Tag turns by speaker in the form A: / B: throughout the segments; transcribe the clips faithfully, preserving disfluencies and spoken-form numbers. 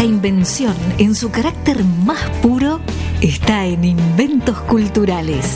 A: La invención, en su carácter más puro, está en Inventos Culturales.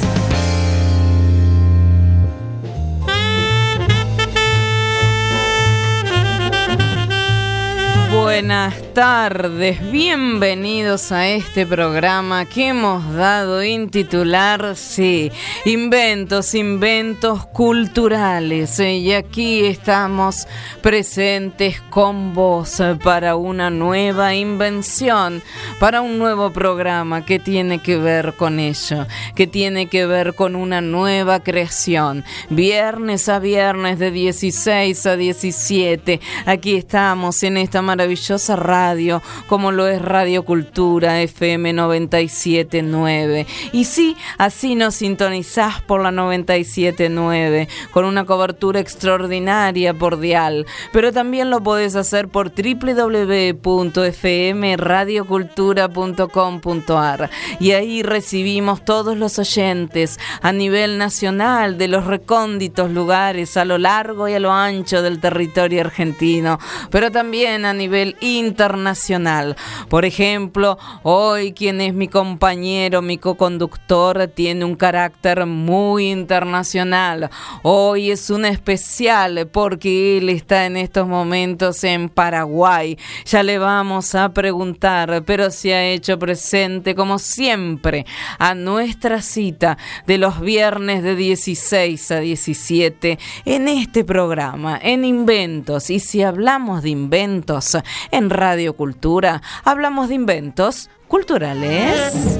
B: Buenas tardes, bienvenidos a este programa que hemos dado en titular, sí, Inventos, Inventos Culturales. Y aquí estamos presentes con vos para una nueva invención, para un nuevo programa que tiene que ver con ello, que tiene que ver con una nueva creación. Viernes a viernes de dieciséis a diecisiete, aquí estamos en esta maravillosa radio, como lo es Radio Cultura F M noventa y siete punto nueve. Y sí, así nos sintonizás por la noventa y siete punto nueve, con una cobertura extraordinaria por dial, pero también lo podés hacer por doble u doble u doble u punto f m radio cultura punto com punto a r, y ahí recibimos todos los oyentes a nivel nacional de los recónditos lugares a lo largo y a lo ancho del territorio argentino, pero también a nivel internacional. Por ejemplo, hoy quien es mi compañero, mi coconductor, tiene un carácter muy internacional. Hoy es un especial porque él está en estos momentos en Paraguay. Ya le vamos a preguntar, pero se ha hecho presente como siempre a nuestra cita de los viernes de dieciséis a diecisiete en este programa, en Inventos. Y si hablamos de inventos en Radio Cultura, hablamos de inventos culturales.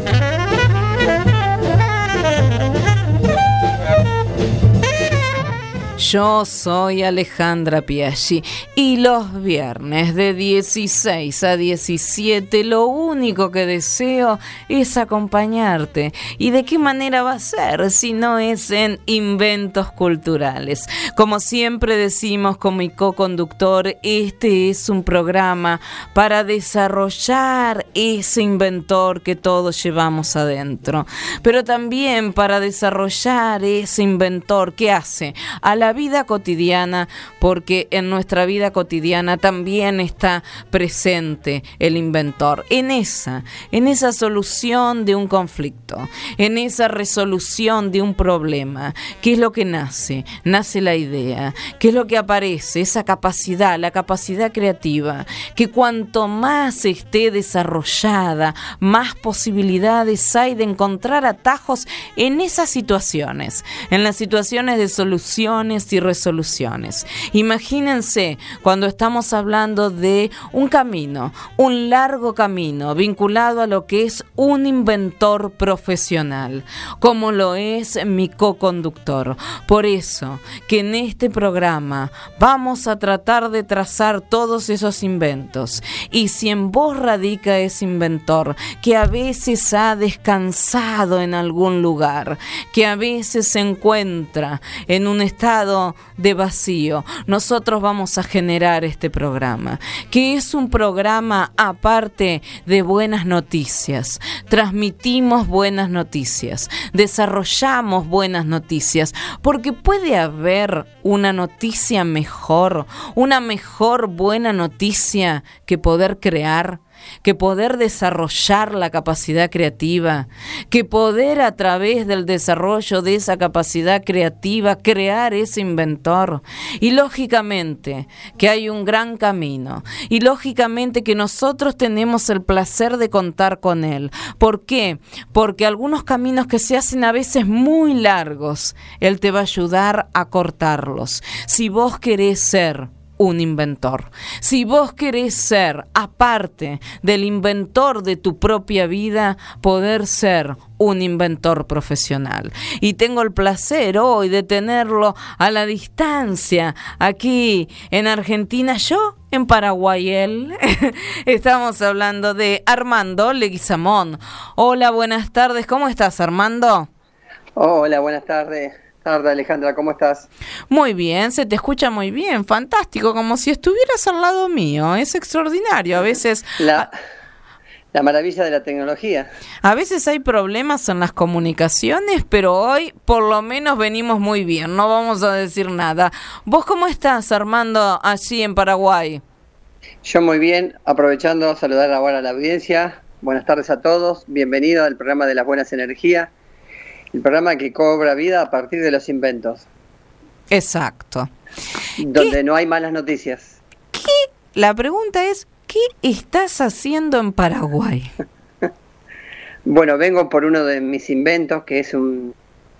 B: Yo soy Alejandra Piaggi y los viernes de dieciséis a diecisiete lo único que deseo es acompañarte. ¿Y de qué manera va a ser si no es en Inventos Culturales? Como siempre decimos con mi coconductor, este es un programa para desarrollar ese inventor que todos llevamos adentro, pero también para desarrollar ese inventor que hace a la vida cotidiana, porque en nuestra vida cotidiana también está presente el inventor, en esa, en esa solución de un conflicto, en esa resolución de un problema. ¿Qué es lo que nace? Nace la idea. ¿Qué es lo que aparece? Esa capacidad, la capacidad creativa, que cuanto más esté desarrollada, más posibilidades hay de encontrar atajos en esas situaciones, en las situaciones de soluciones y resoluciones. Imagínense cuando estamos hablando de un camino, un largo camino vinculado a lo que es un inventor profesional, como lo es mi coconductor. Por eso que en este programa vamos a tratar de trazar todos esos inventos. Y si en vos radica ese inventor que a veces ha descansado en algún lugar, que a veces se encuentra en un estado de vacío, nosotros vamos a generar este programa, que es un programa aparte de buenas noticias. Transmitimos buenas noticias, desarrollamos buenas noticias, porque puede haber una noticia mejor, una mejor buena noticia que poder crear, que poder desarrollar la capacidad creativa, que poder a través del desarrollo de esa capacidad creativa crear ese inventor. Y lógicamente que hay un gran camino, y lógicamente que nosotros tenemos el placer de contar con él. ¿Por qué? Porque algunos caminos que se hacen a veces muy largos, él te va a ayudar a cortarlos. Si vos querés ser un inventor, si vos querés ser, aparte del inventor de tu propia vida, poder ser un inventor profesional. Y tengo el placer hoy de tenerlo a la distancia, aquí en Argentina, yo en Paraguay, él. Estamos hablando de Armando Leguizamón. Hola, buenas tardes, ¿cómo estás, Armando?
C: Hola, buenas tardes. Tarde, Alejandra, ¿cómo estás?
B: Muy bien, se te escucha muy bien, fantástico, como si estuvieras al lado mío, es extraordinario. A veces
C: la, la maravilla de la tecnología.
B: A veces hay problemas en las comunicaciones, pero hoy por lo menos venimos muy bien, no vamos a decir nada. ¿Vos cómo estás, Armando, allí en Paraguay?
C: Yo muy bien, aprovechando saludar ahora a la audiencia. Buenas tardes a todos, bienvenido al programa de las buenas energías, el programa que cobra vida a partir de los inventos.
B: Exacto.
C: Donde
B: ¿Qué?
C: No hay malas noticias.
B: ¿Qué? La pregunta es, ¿qué estás haciendo en Paraguay?
C: Bueno, vengo por uno de mis inventos, que es un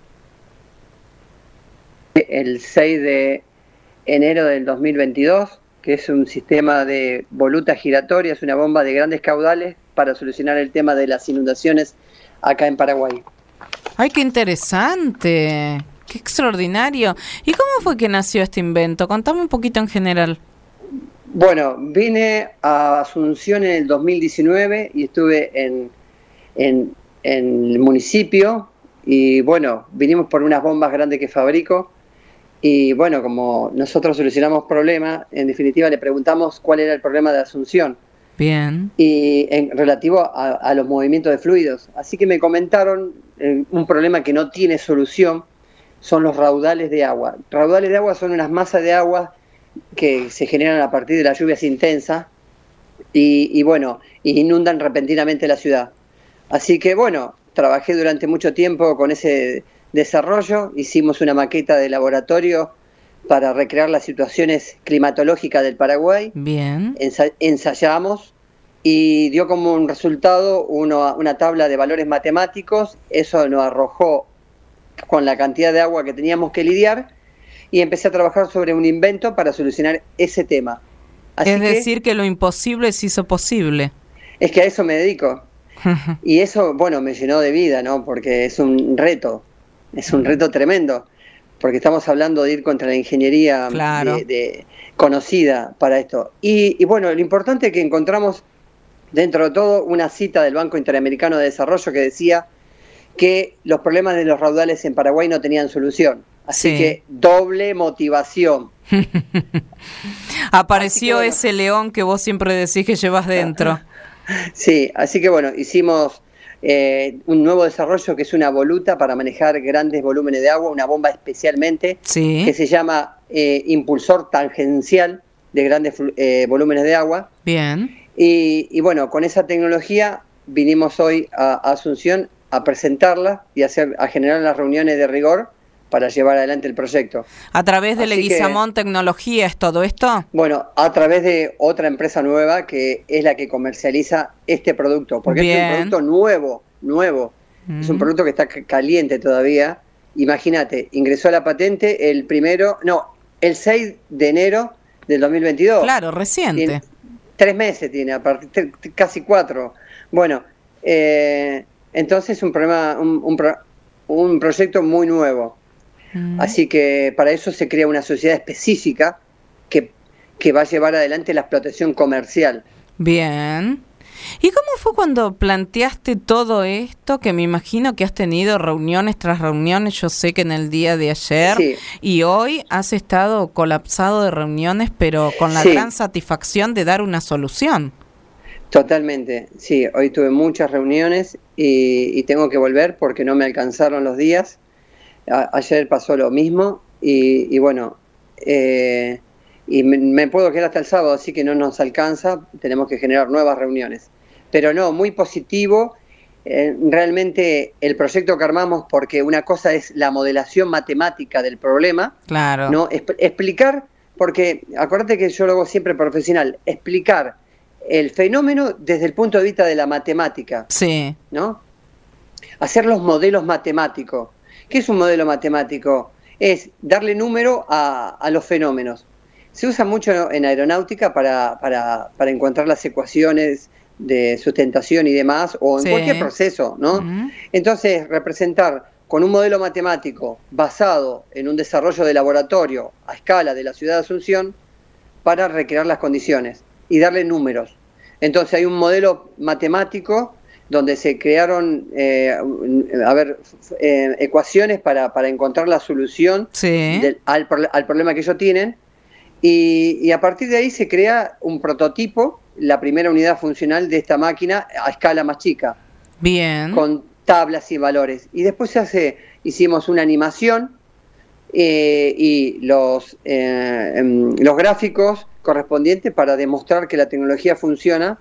C: el seis de enero del dos mil veintidós, que es un sistema de voluta giratoria, es una bomba de grandes caudales para solucionar el tema de las inundaciones acá en Paraguay.
B: ¡Ay, qué interesante! ¡Qué extraordinario! ¿Y cómo fue que nació este invento? Contame un poquito en general.
C: Bueno, vine a Asunción en el dos mil diecinueve y estuve en, en, en el municipio y bueno, vinimos por unas bombas grandes que fabrico y bueno, como nosotros solucionamos problemas, en definitiva le preguntamos cuál era el problema de Asunción.
B: Bien.
C: Y en relativo a, a los movimientos de fluidos. Así que me comentaron eh, un problema que no tiene solución, son los raudales de agua. Raudales de agua son unas masas de agua que se generan a partir de las lluvias intensas y, y bueno, inundan repentinamente la ciudad. Así que bueno, trabajé durante mucho tiempo con ese desarrollo, hicimos una maqueta de laboratorio para recrear las situaciones climatológicas del Paraguay.
B: Bien.
C: Ensa- ensayamos y dio como un resultado uno, una tabla de valores matemáticos. Eso nos arrojó con la cantidad de agua que teníamos que lidiar y empecé a trabajar sobre un invento para solucionar ese tema. Así
B: es
C: que,
B: decir, que lo imposible se hizo posible.
C: Es que a eso me dedico. Y eso, bueno, me llenó de vida, ¿no? Porque es un reto, es un reto tremendo. Porque estamos hablando de ir contra la ingeniería
B: claro.
C: de, de, conocida para esto. Y, y bueno, lo importante es que encontramos, dentro de todo, una cita del Banco Interamericano de Desarrollo que decía que los problemas de los raudales en Paraguay no tenían solución. Así
B: sí.
C: que doble motivación.
B: Apareció
C: que, bueno,
B: ese león que vos siempre decís que llevas dentro.
C: Sí, así que bueno, hicimos eh, un nuevo desarrollo que es una voluta para manejar grandes volúmenes de agua, una bomba especialmente,
B: sí.
C: que se llama eh, impulsor tangencial de grandes eh, volúmenes de agua.
B: Bien.
C: Y, y bueno, con esa tecnología vinimos hoy a, a Asunción a presentarla y a, hacer, a generar las reuniones de rigor para llevar adelante el proyecto.
B: ¿A través de
C: Así
B: Leguizamón
C: que,
B: Tecnología es todo esto?
C: Bueno, a través de otra empresa nueva que es la que comercializa este producto, porque
B: Bien.
C: es un producto nuevo, nuevo. Mm. Es un producto que está caliente todavía. Imagínate, ingresó a la patente el primero, no, el seis de enero del dos mil veintidós.
B: Claro, reciente.
C: Tiene, tres meses tiene, a partir, casi cuatro. Bueno, eh, entonces un problema, un, un, pro, un proyecto muy nuevo. Mm. Así que para eso se crea una sociedad específica que, que va a llevar adelante la explotación comercial.
B: Bien. ¿Y cómo fue cuando planteaste todo esto? Que me imagino que has tenido reuniones tras reuniones. Yo sé que en el día de ayer sí. y hoy has estado colapsado de reuniones, pero con la sí. gran satisfacción de dar una solución.
C: Totalmente, sí. Hoy tuve muchas reuniones y, y tengo que volver porque no me alcanzaron los días. A, ayer pasó lo mismo y, y bueno, eh, y me, me puedo quedar hasta el sábado, así que no nos alcanza, tenemos que generar nuevas reuniones. Pero no, muy positivo, eh, realmente el proyecto que armamos, porque una cosa es la modelación matemática del problema,
B: claro.
C: ¿no? Es, explicar, porque acuérdate que yo lo hago siempre profesional, explicar el fenómeno desde el punto de vista de la matemática,
B: sí.
C: ¿no? Hacer los modelos matemáticos. ¿Qué es un modelo matemático? Es darle número a, a los fenómenos. Se usa mucho en aeronáutica para, para, para encontrar las ecuaciones de sustentación y demás, o en sí. cualquier proceso, ¿no? Uh-huh. Entonces, representar con un modelo matemático basado en un desarrollo de laboratorio a escala de la ciudad de Asunción para recrear las condiciones y darle números. Entonces, hay un modelo matemático donde se crearon eh, a ver, eh, ecuaciones para, para encontrar la solución
B: sí.
C: del, al, al problema que ellos tienen, y, y a partir de ahí se crea un prototipo, la primera unidad funcional de esta máquina a escala más chica.
B: Bien.
C: Con tablas y valores. Y después se hace, hicimos una animación eh, y los, eh, los gráficos correspondientes para demostrar que la tecnología funciona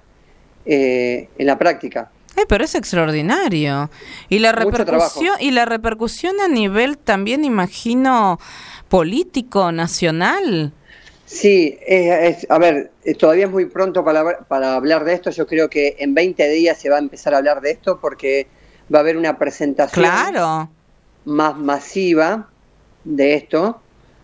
C: eh, en la práctica.
B: Eh, pero es extraordinario. Y la repercusión y la repercusión a nivel también, imagino, político, nacional.
C: Sí, es, es, a ver, todavía es muy pronto para, para hablar de esto. Yo creo que en veinte días se va a empezar a hablar de esto porque va a haber una presentación
B: claro.
C: más masiva de esto.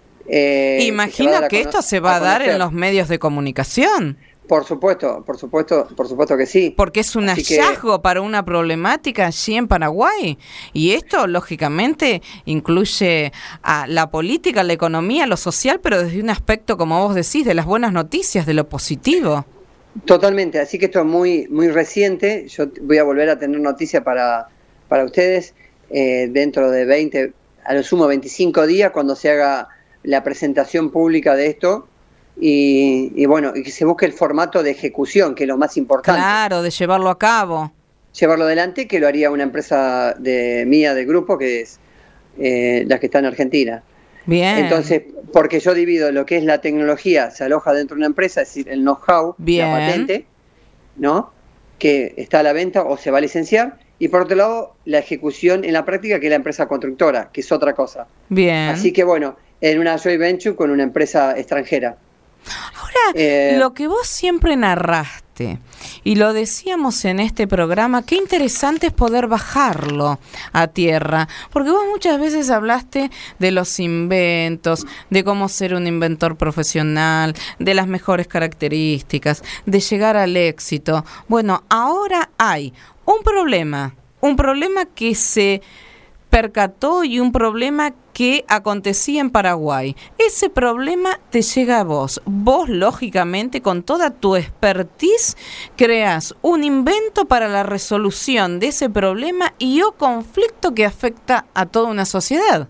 B: Eh, Imagino que, que esto se va a, a dar en los medios de comunicación.
C: Por supuesto, por supuesto, por supuesto que sí.
B: Porque es un Así hallazgo que... para una problemática allí en Paraguay. Y esto, lógicamente, incluye a la política, la economía, lo social, pero desde un aspecto, como vos decís, de las buenas noticias, de lo positivo.
C: Totalmente, así que esto es muy, muy reciente. Yo voy a volver a tener noticia para, para ustedes eh, dentro de veinte, a lo sumo veinticinco días, cuando se haga la presentación pública de esto. Y, y bueno, y que se busque el formato de ejecución, que es lo más importante.
B: Claro, de llevarlo a cabo.
C: Llevarlo adelante, que lo haría una empresa de mía, del grupo, que es eh, la que está en Argentina.
B: Bien.
C: Entonces, porque yo divido lo que es la tecnología, se aloja dentro de una empresa, es decir, el know-how, la patente, ¿no? Que está a la venta o se va a licenciar. Y por otro lado, la ejecución en la práctica, que es la empresa constructora, que es otra cosa.
B: Bien.
C: Así que bueno, en una joint venture con una empresa extranjera.
B: Ahora, eh, lo que vos siempre narraste, y lo decíamos en este programa, qué interesante es poder bajarlo a tierra, porque vos muchas veces hablaste de los inventos, de cómo ser un inventor profesional, de las mejores características, de llegar al éxito. Bueno, ahora hay un problema, un problema que se percató y un problema que acontecía en Paraguay. Ese problema te llega a vos. Vos, lógicamente, con toda tu expertise, creas un invento para la resolución de ese problema y o conflicto que afecta a toda una sociedad.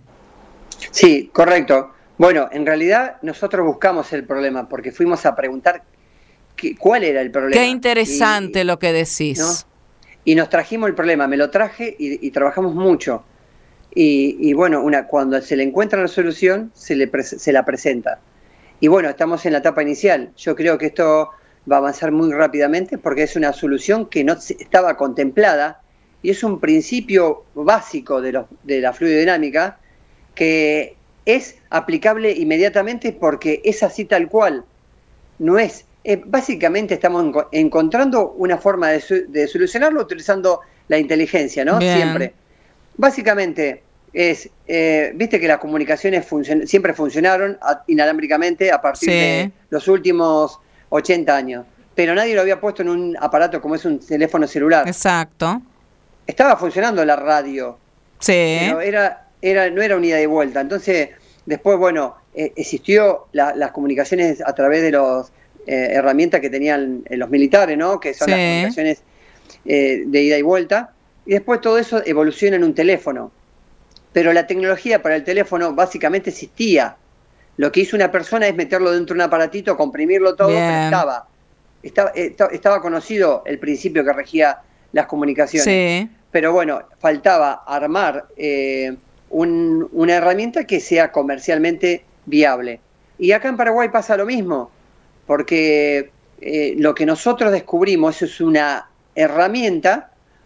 C: Sí, correcto. Bueno, en realidad nosotros buscamos el problema porque fuimos a preguntar qué, cuál era el problema.
B: Qué interesante y, lo que decís.
C: ¿no? Y nos trajimos el problema. Me lo traje y, y trabajamos mucho. Y, y bueno, una, cuando se le encuentra la solución, se, le pre- se la presenta. Y bueno, estamos en la etapa inicial. Yo creo que esto va a avanzar muy rápidamente porque es una solución que no estaba contemplada y es un principio básico de, los, de la fluidodinámica que es aplicable inmediatamente porque es así tal cual. No es. Eh, básicamente estamos en, encontrando una forma de, su, de solucionarlo utilizando la inteligencia, ¿no?
B: Bien.
C: Siempre. Básicamente es, eh, viste que las comunicaciones funcion- siempre funcionaron a- inalámbricamente a partir
B: sí.
C: de los últimos ochenta años, pero nadie lo había puesto en un aparato como es un teléfono celular.
B: Exacto.
C: Estaba funcionando la radio,
B: sí.
C: pero era, era, no era un ida y vuelta. Entonces, después, bueno, eh, existió la, las comunicaciones a través de las eh, herramientas que tenían eh, los militares, ¿no? Que son
B: sí.
C: las comunicaciones eh, de ida y vuelta. Y después todo eso evoluciona en un teléfono. Pero la tecnología para el teléfono básicamente existía. Lo que hizo una persona es meterlo dentro de un aparatito, comprimirlo todo,
B: Bien.
C: pero estaba, estaba, estaba conocido el principio que regía las comunicaciones.
B: Sí.
C: Pero bueno, faltaba armar eh, un, una herramienta que sea comercialmente viable. Y acá en Paraguay pasa lo mismo, porque eh, lo que nosotros descubrimos es una herramienta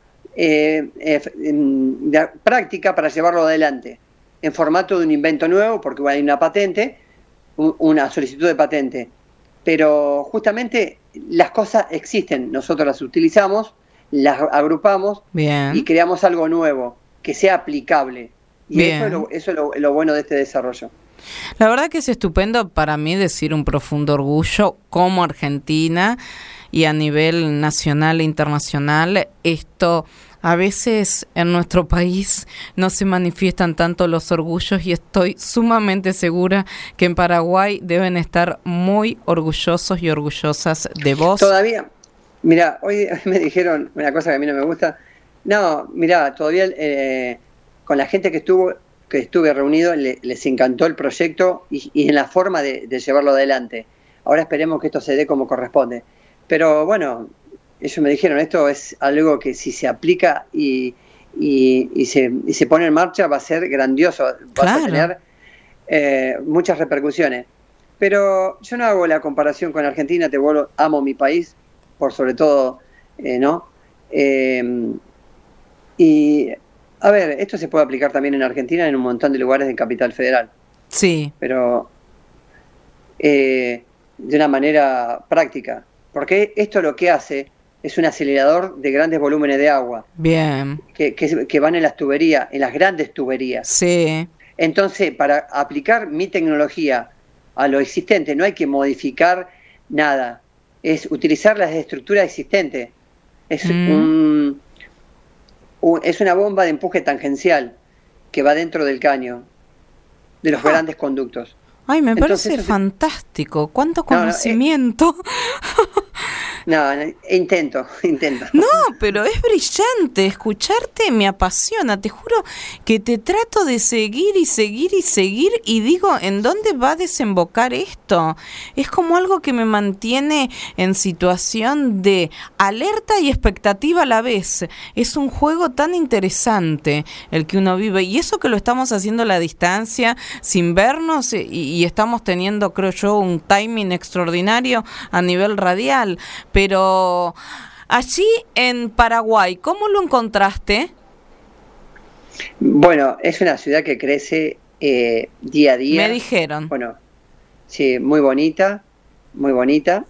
C: Eh, eh, de práctica para llevarlo adelante en formato de un invento nuevo, porque hay una patente, un, una solicitud de patente, pero justamente las cosas existen, nosotros las utilizamos, las agrupamos
B: Bien.
C: y creamos algo nuevo que sea aplicable, y
B: Bien.
C: eso es, lo, eso es lo, lo bueno de este desarrollo.
B: La verdad que es estupendo para mí decir un profundo orgullo como Argentina y a nivel nacional e internacional. Esto a veces en nuestro país no se manifiestan tanto los orgullos y estoy sumamente segura que en Paraguay deben estar muy orgullosos y orgullosas de vos.
C: Todavía, mira, hoy me dijeron una cosa que a mí no me gusta. No, mira, todavía eh, con la gente que estuvo que estuve reunido, le, les encantó el proyecto y, y en la forma de, de llevarlo adelante. Ahora esperemos que esto se dé como corresponde. Pero bueno, ellos me dijeron, esto es algo que si se aplica y, y, y, se, y se pone en marcha va a ser grandioso. Vas
B: claro.
C: a tener eh, muchas repercusiones. Pero yo no hago la comparación con Argentina, te vuelvo, amo mi país, por sobre todo, eh, ¿no? Eh, y, a ver, esto se puede aplicar también en Argentina, en un montón de lugares de Capital Federal.
B: Sí.
C: Pero eh, de una manera práctica. Porque esto lo que hace es un acelerador de grandes volúmenes de agua.
B: Bien.
C: Que, que, que van en las tuberías, en las grandes tuberías.
B: Sí.
C: Entonces, para aplicar mi tecnología a lo existente, no hay que modificar nada. Es utilizar las estructuras existentes. Es, mm. un, un, es una bomba de empuje tangencial que va dentro del caño, de los ah. grandes conductos.
B: Ay, me Entonces, parece fantástico. ¿Cuánto conocimiento? No, eh,
C: No, no, intento, intento.
B: No, pero es brillante. Escucharte me apasiona. Te juro que te trato de seguir y seguir y seguir y digo, ¿en dónde va a desembocar esto? Es como algo que me mantiene en situación de alerta y expectativa a la vez. Es un juego tan interesante el que uno vive. Y eso que lo estamos haciendo a la distancia, sin vernos, y, y estamos teniendo, creo yo, un timing extraordinario a nivel radial. Pero allí en Paraguay, ¿cómo lo encontraste?
C: Bueno, es una ciudad que crece eh, día a día.
B: Me dijeron.
C: Bueno, sí, muy bonita, muy bonita.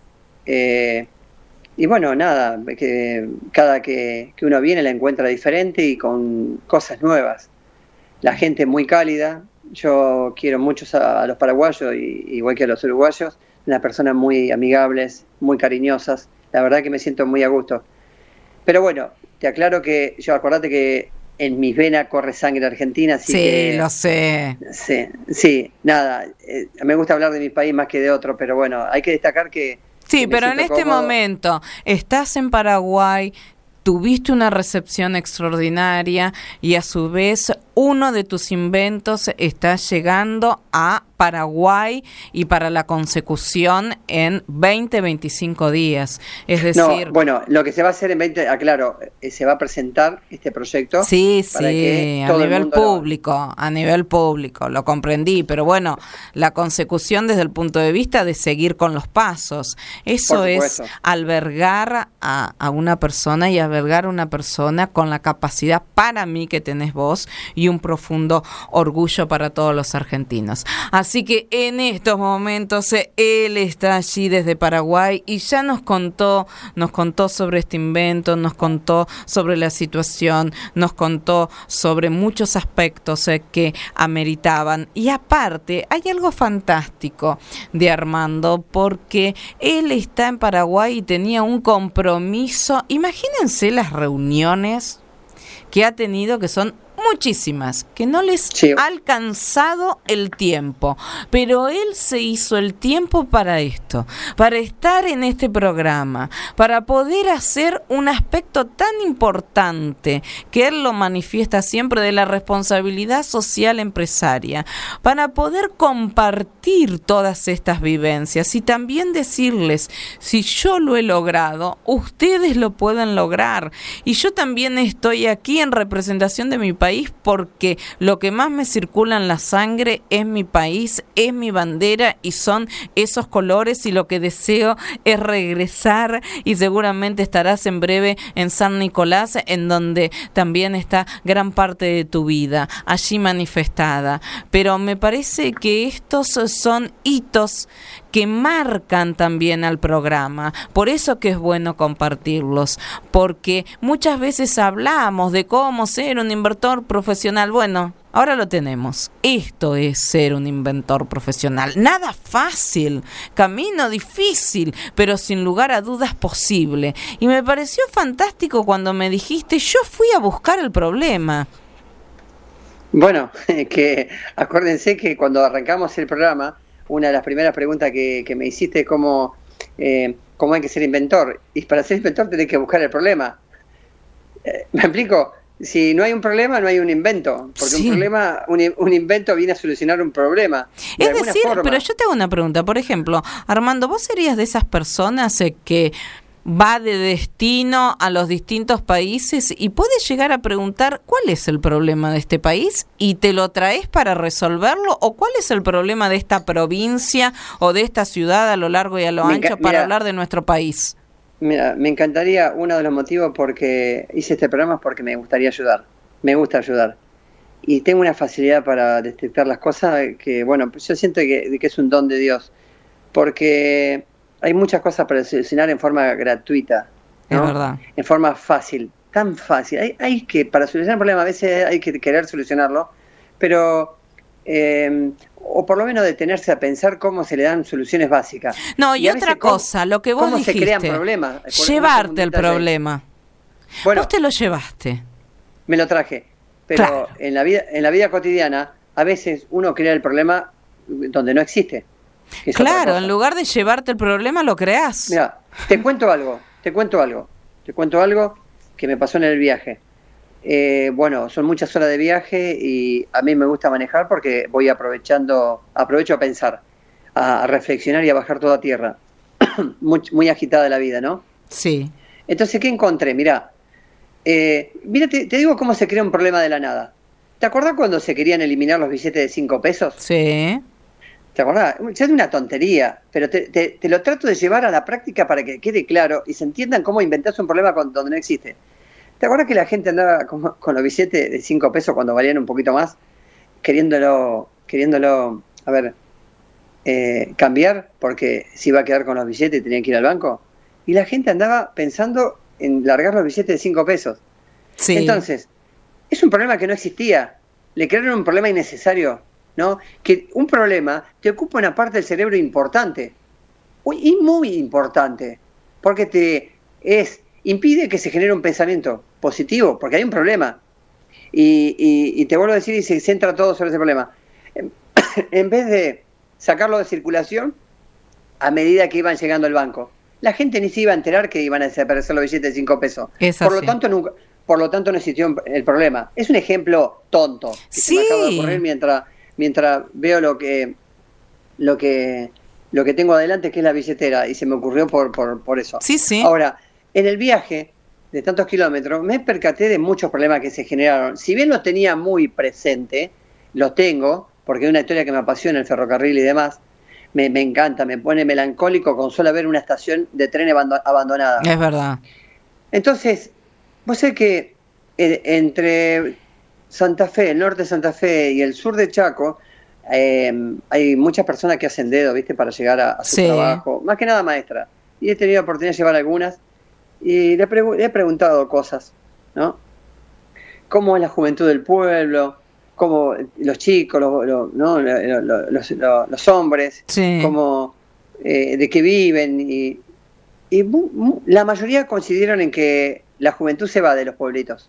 C: Eh, y bueno, nada, que cada que, que uno viene la encuentra diferente y con cosas nuevas. La gente muy cálida. Yo quiero mucho a, a los paraguayos, y, igual que a los uruguayos. Unas personas muy amigables, muy cariñosas. La verdad que me siento muy a gusto. Pero bueno, te aclaro que yo, acordate que en mis venas corre sangre argentina. Así
B: sí,
C: que,
B: lo sé.
C: Sí, sí, nada. Eh, me gusta hablar de mi país más que de otro, pero bueno, hay que destacar que...
B: Sí,
C: que
B: pero en este cómodo. momento estás en Paraguay, tuviste una recepción extraordinaria y a su vez uno de tus inventos está llegando a Paraguay y para la consecución en veinte, veinticinco días. Es decir...
C: No, bueno, lo que se va a hacer en veinte, aclaro, eh, se va a presentar este proyecto.
B: Sí, sí, a nivel público, lo... a nivel público, lo comprendí, pero bueno, la consecución desde el punto de vista de seguir con los pasos. Eso es albergar a, a una persona y albergar a una persona con la capacidad para mí que tenés vos y un profundo orgullo para todos los argentinos. Así que en estos momentos él está allí desde Paraguay y ya nos contó, nos contó sobre este invento, nos contó sobre la situación, nos contó sobre muchos aspectos eh, que ameritaban. Y aparte, hay algo fantástico de Armando, porque él está en Paraguay y tenía un compromiso. Imagínense las reuniones que ha tenido, que son muchísimas, que no les sí. ha alcanzado el tiempo, pero él se hizo el tiempo para esto, para estar en este programa, para poder hacer un aspecto tan importante que él lo manifiesta siempre, de la responsabilidad social empresaria, para poder compartir todas estas vivencias y también decirles, si yo lo he logrado, ustedes lo pueden lograr. Y yo también estoy aquí en representación de mi país, porque lo que más me circula en la sangre es mi país, es mi bandera y son esos colores, y lo que deseo es regresar, y seguramente estarás en breve en San Nicolás, en donde también está gran parte de tu vida allí manifestada. Pero me parece que estos son hitos que marcan también al programa, por eso que es bueno compartirlos, porque muchas veces hablamos de cómo ser un inventor profesional. Bueno, ahora lo tenemos. Esto es ser un inventor profesional. Nada fácil, camino difícil, pero sin lugar a dudas posible. Y me pareció fantástico cuando me dijiste, yo fui a buscar el problema.
C: Bueno, que acuérdense que cuando arrancamos el programa, una de las primeras preguntas que, que me hiciste es cómo, eh, cómo hay que ser inventor. Y para ser inventor tenés que buscar el problema. Eh, ¿Me explico? Si no hay un problema, no hay un invento. Porque sí. un problema, un, un invento viene a solucionar un problema.
B: De es decir, forma. Pero yo te hago una pregunta. Por ejemplo, Armando, ¿vos serías de esas personas eh, que va de destino a los distintos países y puedes llegar a preguntar cuál es el problema de este país y te lo traes para resolverlo, o cuál es el problema de esta provincia o de esta ciudad a lo largo y a lo
C: Me
B: ancho
C: enca-
B: para
C: mira,
B: hablar de nuestro país.
C: Mira, me encantaría, uno de los motivos porque hice este programa es porque me gustaría ayudar, me gusta ayudar. Y tengo una facilidad para detectar las cosas que, bueno, pues yo siento que, que es un don de Dios, porque hay muchas cosas para solucionar en forma gratuita, ¿no?
B: Es verdad.
C: En forma fácil, tan fácil. Hay, hay que, para solucionar un problema, a veces hay que querer solucionarlo, pero, eh, o por lo menos detenerse a pensar cómo se le dan soluciones básicas.
B: No, y,
C: y a
B: otra
C: veces cómo,
B: cosa, lo que vos
C: cómo
B: dijiste,
C: se crean problemas.
B: llevarte el problema.
C: Bueno,
B: vos te lo llevaste.
C: Me lo traje, pero
B: Claro.
C: en la vida, en la vida cotidiana, a veces uno crea el problema donde no existe. que es otra
B: Claro,
C: cosa.
B: en lugar de llevarte el problema, lo creás.
C: Mira, te cuento algo, te cuento algo, te cuento algo que me pasó en el viaje. Eh, bueno, son muchas horas de viaje y a mí me gusta manejar porque voy aprovechando, aprovecho a pensar, a, a reflexionar y a bajar toda tierra. muy, muy agitada la vida, ¿no?
B: Sí.
C: Entonces, ¿qué encontré? Mirá, eh, mira, te, te digo cómo se crea un problema de la nada. ¿Te acordás cuando se querían eliminar los billetes de cinco pesos?
B: Sí.
C: ¿Te acordás? Ya es una tontería, pero te, te, te lo trato de llevar a la práctica para que quede claro y se entiendan cómo inventás un problema con, donde no existe. ¿Te acordás que la gente andaba con, con los billetes de cinco pesos cuando valían un poquito más, queriéndolo, queriéndolo, a ver, eh, cambiar porque se iba a quedar con los billetes y tenía que ir al banco? Y la gente andaba pensando en largar los billetes de cinco pesos.
B: Sí.
C: Entonces, es un problema que no existía. Le crearon un problema innecesario, ¿no? Que un problema te ocupa una parte del cerebro importante, y muy importante, porque te es impide que se genere un pensamiento positivo, porque hay un problema. Y, y, y te vuelvo a decir, y se centra todo sobre ese problema. En, en vez de sacarlo de circulación, a medida que iban llegando al banco, la gente ni se iba a enterar que iban a desaparecer los billetes de cinco pesos.
B: Es
C: Por lo
B: así.
C: tanto, nunca, por lo tanto, no existió el problema. Es un ejemplo tonto que
B: Sí.
C: se me acaba de ocurrir mientras, mientras veo lo que, lo que lo que tengo adelante, que es la billetera, y se me ocurrió por, por, por eso.
B: Sí, sí.
C: Ahora, en el viaje de tantos kilómetros, me percaté de muchos problemas que se generaron. Si bien los tenía muy presente, los tengo, porque es una historia que me apasiona, el ferrocarril y demás, me, me encanta, me pone melancólico con solo ver una estación de tren abando- abandonada.
B: Es verdad.
C: Entonces, vos sabés que eh, entre Santa Fe, el norte de Santa Fe y el sur de Chaco, eh, hay muchas personas que hacen dedo, ¿viste? Para llegar a, a su
B: Sí.
C: trabajo, más que nada maestra. Y he tenido la oportunidad de llevar algunas y le, pregu- le he preguntado cosas, ¿no? ¿Cómo es la juventud del pueblo? ¿Cómo los chicos, los, los, ¿no? los, los, los, los hombres?
B: Sí.
C: ¿Cómo, eh, de qué viven? Y, y mu- mu- la mayoría coincidieron en que la juventud se va de los pueblitos,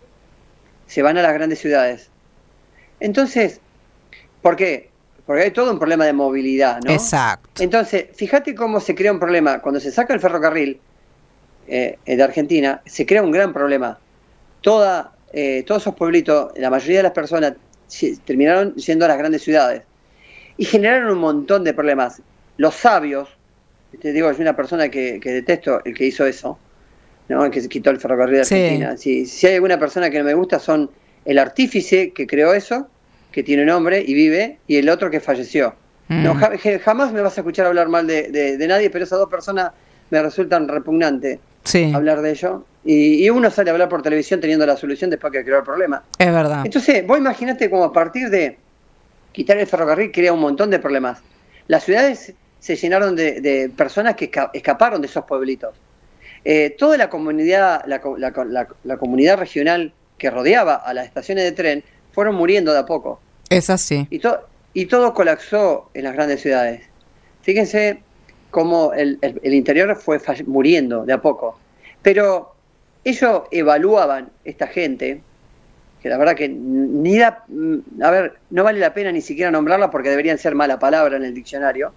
C: se van a las grandes ciudades. Entonces, ¿por qué? Porque hay todo un problema de movilidad, ¿no?
B: Exacto.
C: Entonces, fíjate cómo se crea un problema. Cuando se saca el ferrocarril eh, de Argentina, se crea un gran problema. Toda, eh, todos esos pueblitos, la mayoría de las personas si- terminaron yendo a las grandes ciudades y generaron un montón de problemas. Los sabios, te digo, es una persona que, que detesto el que hizo eso, ¿no? El que se quitó el ferrocarril de
B: Sí.
C: Argentina. Si, si hay alguna persona que no me gusta, son el artífice que creó eso, que tiene nombre y vive, y el otro que falleció.
B: Mm.
C: No, ja- ja- jamás me vas a escuchar hablar mal de, de, de nadie, pero esas dos personas me resultan repugnantes
B: Sí,
C: hablar de ello. Y, y uno sale a hablar por televisión teniendo la solución después que creó el problema.
B: es verdad.
C: Entonces, vos imaginate como a partir de quitar el ferrocarril crea un montón de problemas. Las ciudades se llenaron de, de personas que esca- escaparon de esos pueblitos. Eh, toda la comunidad, la, co- la co- la- la comunidad regional que rodeaba a las estaciones de tren fueron muriendo de a poco.
B: Es así.
C: Y, to- y todo colapsó en las grandes ciudades. Fíjense cómo el, el- el interior fue fall- muriendo de a poco. Pero ellos evaluaban, esta gente, que la verdad que ni da, mm, a ver, no vale la pena ni siquiera nombrarla porque deberían ser mala palabra en el diccionario.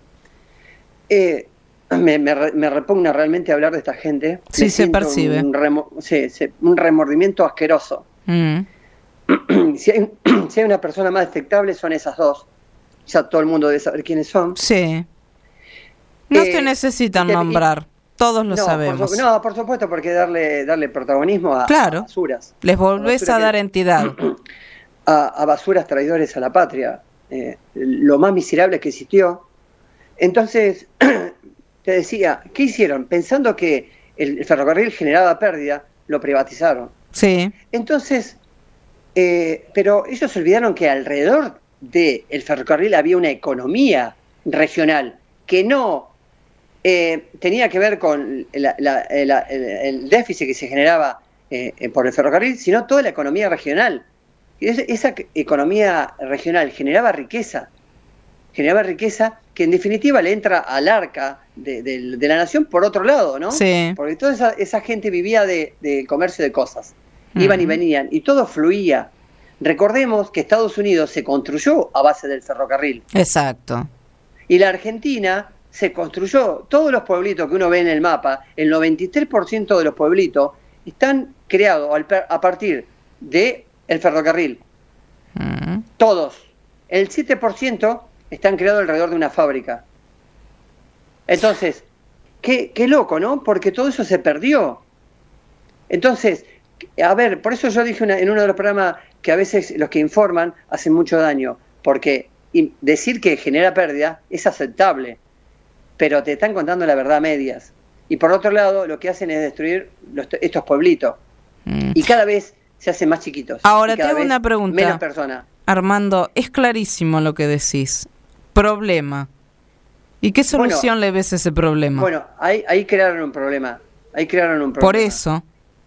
C: Eh, me, me, re- me repugna realmente hablar de esta gente.
B: Sí,
C: Me
B: se
C: siento
B: percibe.
C: Un, remo- sí, sí, un remordimiento asqueroso.
B: Mm.
C: Si hay, si hay una persona más detectable son esas dos. Ya todo el mundo debe saber quiénes son.
B: Sí. No
C: Eh,
B: se necesitan
C: y te-
B: nombrar. Todos lo
C: no,
B: sabemos.
C: Por, no, por supuesto, porque darle darle protagonismo a,
B: claro.
C: a basuras.
B: Les volvés a, a dar que, entidad.
C: A, a basuras traidores a la patria. Eh, lo más miserable que existió. Entonces, te decía, ¿qué hicieron? Pensando que el, el ferrocarril generaba pérdida, lo privatizaron.
B: Sí.
C: Entonces, eh, pero ellos olvidaron que alrededor del ferrocarril había una economía regional que no eh, tenía que ver con la, la, la, el, el déficit que se generaba eh, por el ferrocarril, sino toda la economía regional. Y esa, esa economía regional generaba riqueza, generaba riqueza que en definitiva le entra al arca de, de, de la nación por otro lado, ¿no?
B: Sí.
C: Porque toda esa, esa gente vivía de, de comercio de cosas, uh-huh. Iban y venían, y todo fluía. Recordemos que Estados Unidos se construyó a base del ferrocarril.
B: Exacto.
C: Y la Argentina se construyó, todos los pueblitos que uno ve en el mapa, el noventa y tres por ciento de los pueblitos están creados a partir del ferrocarril. Uh-huh. Todos. El siete por ciento están creados alrededor de una fábrica. Entonces, qué, qué loco, ¿no? Porque todo eso se perdió. Entonces, a ver, por eso yo dije una, en uno de los programas que a veces los que informan hacen mucho daño, porque decir que genera pérdida es aceptable, pero te están contando la verdad a medias. Y por otro lado, lo que hacen es destruir los, estos pueblitos. Mm. Y cada vez se hacen más chiquitos.
B: Ahora te hago una pregunta.
C: Menos personas.
B: Armando, es clarísimo lo que decís. Problema. ¿Y qué solución bueno, le ves a ese problema?
C: Bueno, ahí, ahí crearon un problema. Ahí crearon un problema.
B: Por eso.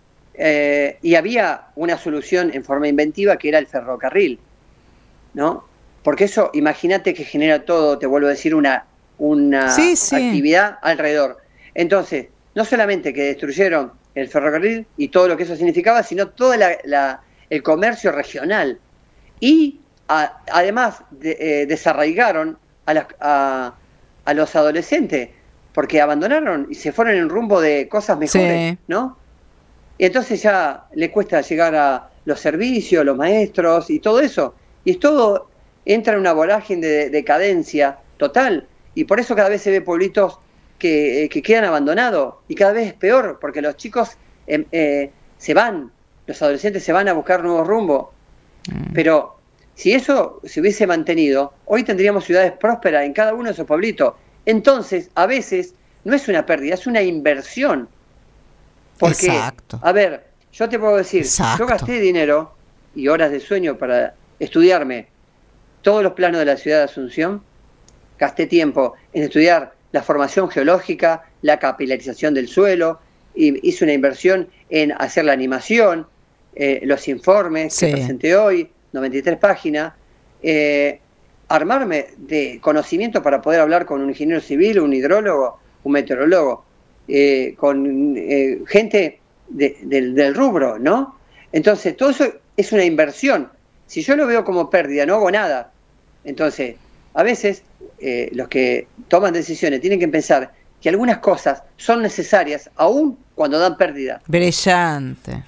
C: Eh, y había una solución en forma inventiva que era el ferrocarril, ¿no? Porque eso, imagínate que genera todo, te vuelvo a decir, una, una
B: sí, sí.
C: actividad alrededor. Entonces, no solamente que destruyeron el ferrocarril y todo lo que eso significaba, sino todo la, la, el comercio regional. Y a, además de, eh, desarraigaron a, la, a, a los adolescentes, porque abandonaron y se fueron en rumbo de cosas mejores, sí. ¿no? Y entonces ya le cuesta llegar a los servicios, los maestros y todo eso. Y es todo entra en una vorágine de decadencia total. Y por eso cada vez se ve pueblitos que, que quedan abandonados. Y cada vez es peor, porque los chicos eh, eh, se van, los adolescentes se van a buscar nuevos rumbos. Mm. Pero si eso se hubiese mantenido, hoy tendríamos ciudades prósperas en cada uno de esos pueblitos. Entonces, a veces, no es una pérdida, es una inversión. Porque,
B: exacto.
C: A ver, yo te puedo decir,
B: exacto.
C: Yo gasté dinero y horas de sueño para estudiarme todos los planos de la ciudad de Asunción, gasté tiempo en estudiar la formación geológica, la capilarización del suelo, y hice una inversión en hacer la animación, eh, los informes sí. que presenté hoy, noventa y tres páginas, eh, armarme de conocimiento para poder hablar con un ingeniero civil, un hidrólogo, un meteorólogo, eh, con eh, gente de, de, del rubro, ¿no? Entonces, todo eso es una inversión. Si yo lo veo como pérdida, no hago nada. Entonces, a veces eh, los que toman decisiones tienen que pensar que algunas cosas son necesarias aún cuando dan pérdida.
B: Brillante.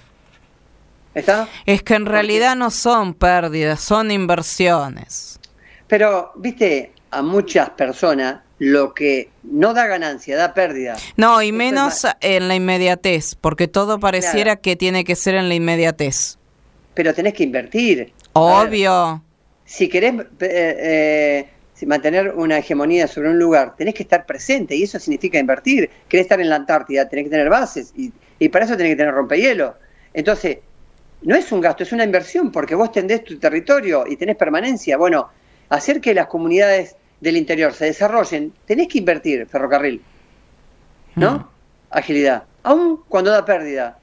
C: ¿Está?
B: Es que en realidad no son pérdidas, son inversiones.
C: Pero, viste, a muchas personas lo que no da ganancia, da pérdida.
B: No, y menos en la inmediatez, porque todo pareciera claro. que tiene que ser en la inmediatez.
C: Pero tenés que invertir.
B: Obvio.
C: Ver, si querés eh, eh, mantener una hegemonía sobre un lugar, tenés que estar presente, y eso significa invertir. Querés estar en la Antártida, tenés que tener bases, y, y para eso tenés que tener rompehielo. Entonces, no es un gasto, es una inversión, porque vos tendés tu territorio y tenés permanencia. Bueno, hacer que las comunidades del interior se desarrollen, tenés que invertir ferrocarril, ¿no? Mm. Agilidad, aún cuando da pérdida.